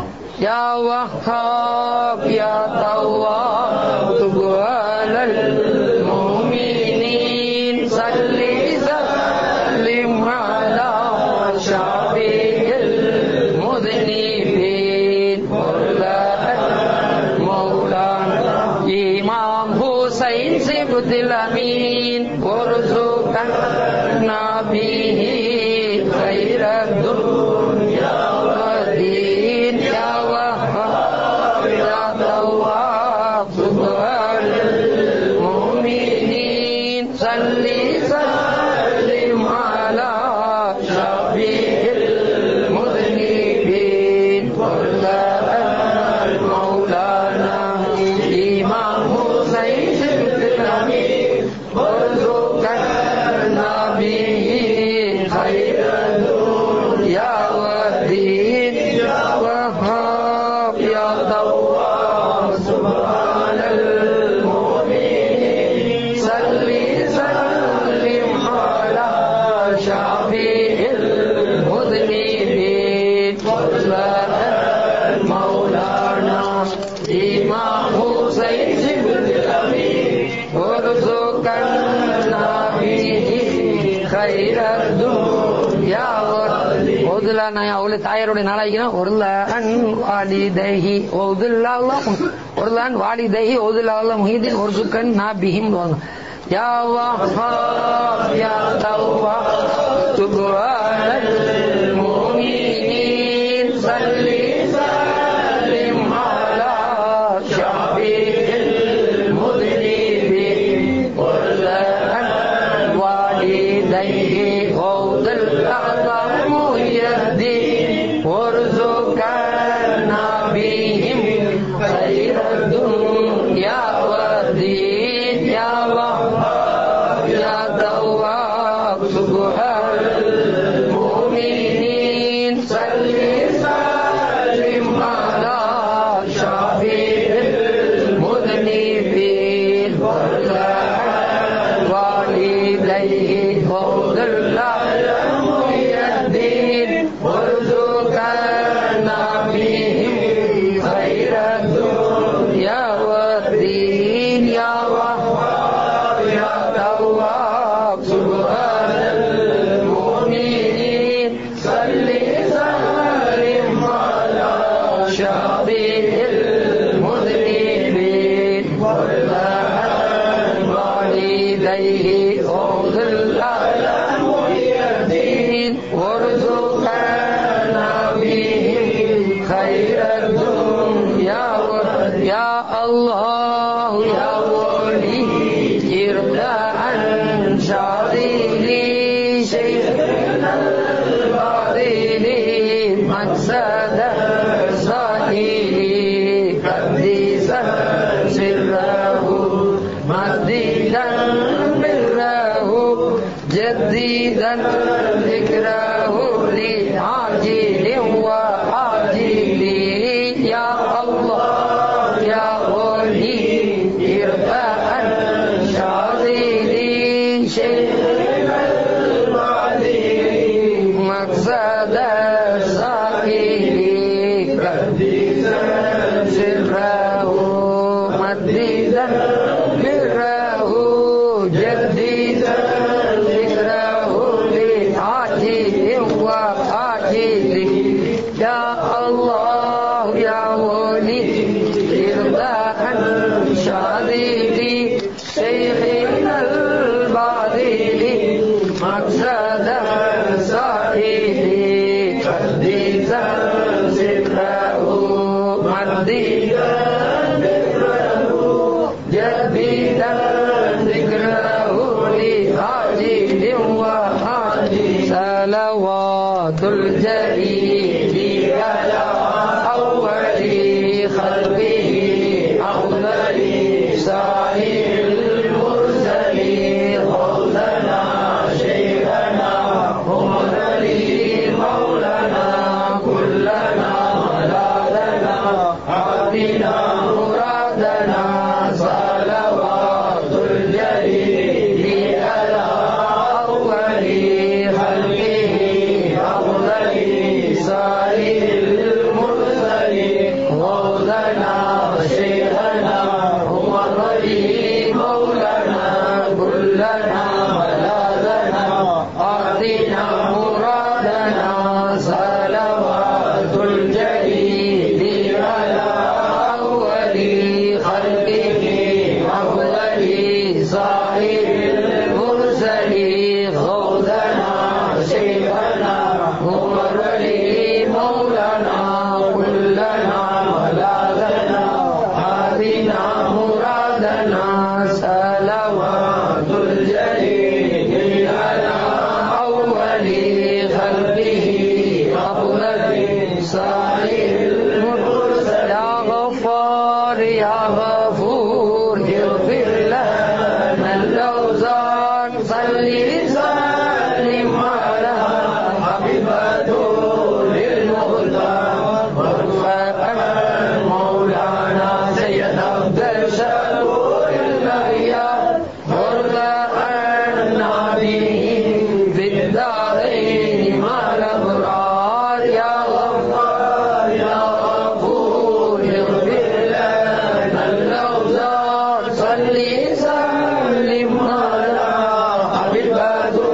யா வஹ்ஹாப் யா தவ்வாப் துப் அலல் முஃமினீன் ஸல்லி ஸல்லிம் அலா ஷாஃபிஇல் முذنبீன் மௌலானா இமாம் ஹுசைன் சிப்துல் அமீன் வர்ஸுகன் நபிஹி கைரத் துன்யா வதீன். யா வஹ்ஹாப் யா தவ்வாப் துப்அல் முஃமினீன் ஸல்லி ஸல்லிம் அலா ஷஃபீஇல் முذنبீன் வர்ஸுகன் மௌலானா இமாம் ஹுசைன் சிப்துல் அமீன் வர்ஸுகன் நபிஹி கைரத் துன்யா வதீன். யா வஹ்ஹாப் யா தவ்வாப் சுப்ஹானல் முஃமினீன் ஸல்லி ஸல்லிம் அலா ஷஃபீஇல் முذنبீன் வர்ஸுகன் மௌலானா இமாம் ஹுசைன் சிப்துல் அமீன் வர்ஸுகன் நபிஹி கைரத் துன்யா வதீன். ஓதுலா நான் அவளை தாயாருடைய நாளாகினா ஒருலான் வாலிதைஹி ஓதுல்லாஹ் ஒருலான் வாலிதைஹி ஓதுல்லாஹ் முஹிதீன் வர்ஸுகன் நபிஹிம். யா வஹ்ஹாப் யா தவ்வாப் துப் அலல் முஃமினீன் ஸல்லி ஸல்லிம் அலா ஷஃபீஇல் முذنبீன் வர்ஸுகன் வாலிதைஹி مقصد صحيح قديسا سره مجددا بره جديدا ذكره لعاجل وعاجل يا الله يا ولي ارفع شاذلي شيخنا البعدي مقصد صحيح قديسا سره مجددا بره جديدا ذكره لعاجل وعاجل يا الله يا ولي ارضى عن شاذلي شيخنا البعدي مقصد صحيح قديسا سره مجددا جديدا ذكره لعاجل وعاجل صلوات الجليل على أول خلقه أفضل سائر المرسلين قولنا شيخنا ومدري مولانا كلنا ملاذنا عبدنا مرادنا صلوات الجليل على أول خلقه أفضل سائر المرسلين قولنا شيخنا ومدري مولانا كلنا ملاذنا عبدنا مرادنا صلوات الجليل على أول خلقه أفضل سائر المرسلين غوثنا شيخنا ومرلي مولانا كلنا ملاذنا هادنا مرادنا صلوات الجليل على أول خلقه أفضل سائر المرسلين يا غفار يا غفور اغفر لنا اللوزان صلي سلم على حبيبته للمختار وارفع مولانا سيد عبد الشكور الأخيار وارفع عنا به في الدارين مع الأبرار يا غفار يا غفور اغفر لنا اللوزان صلي سلم على حبيبته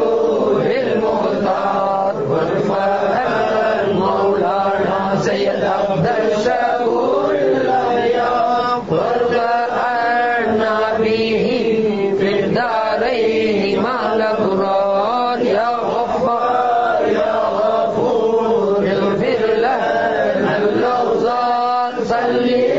للمختار وارفع مولانا سيد عبد الشكور الأخيار وارفع عنا به في الدارين مع الأبرار يا غفار يا غفور اغفر لنا اللوزان صلي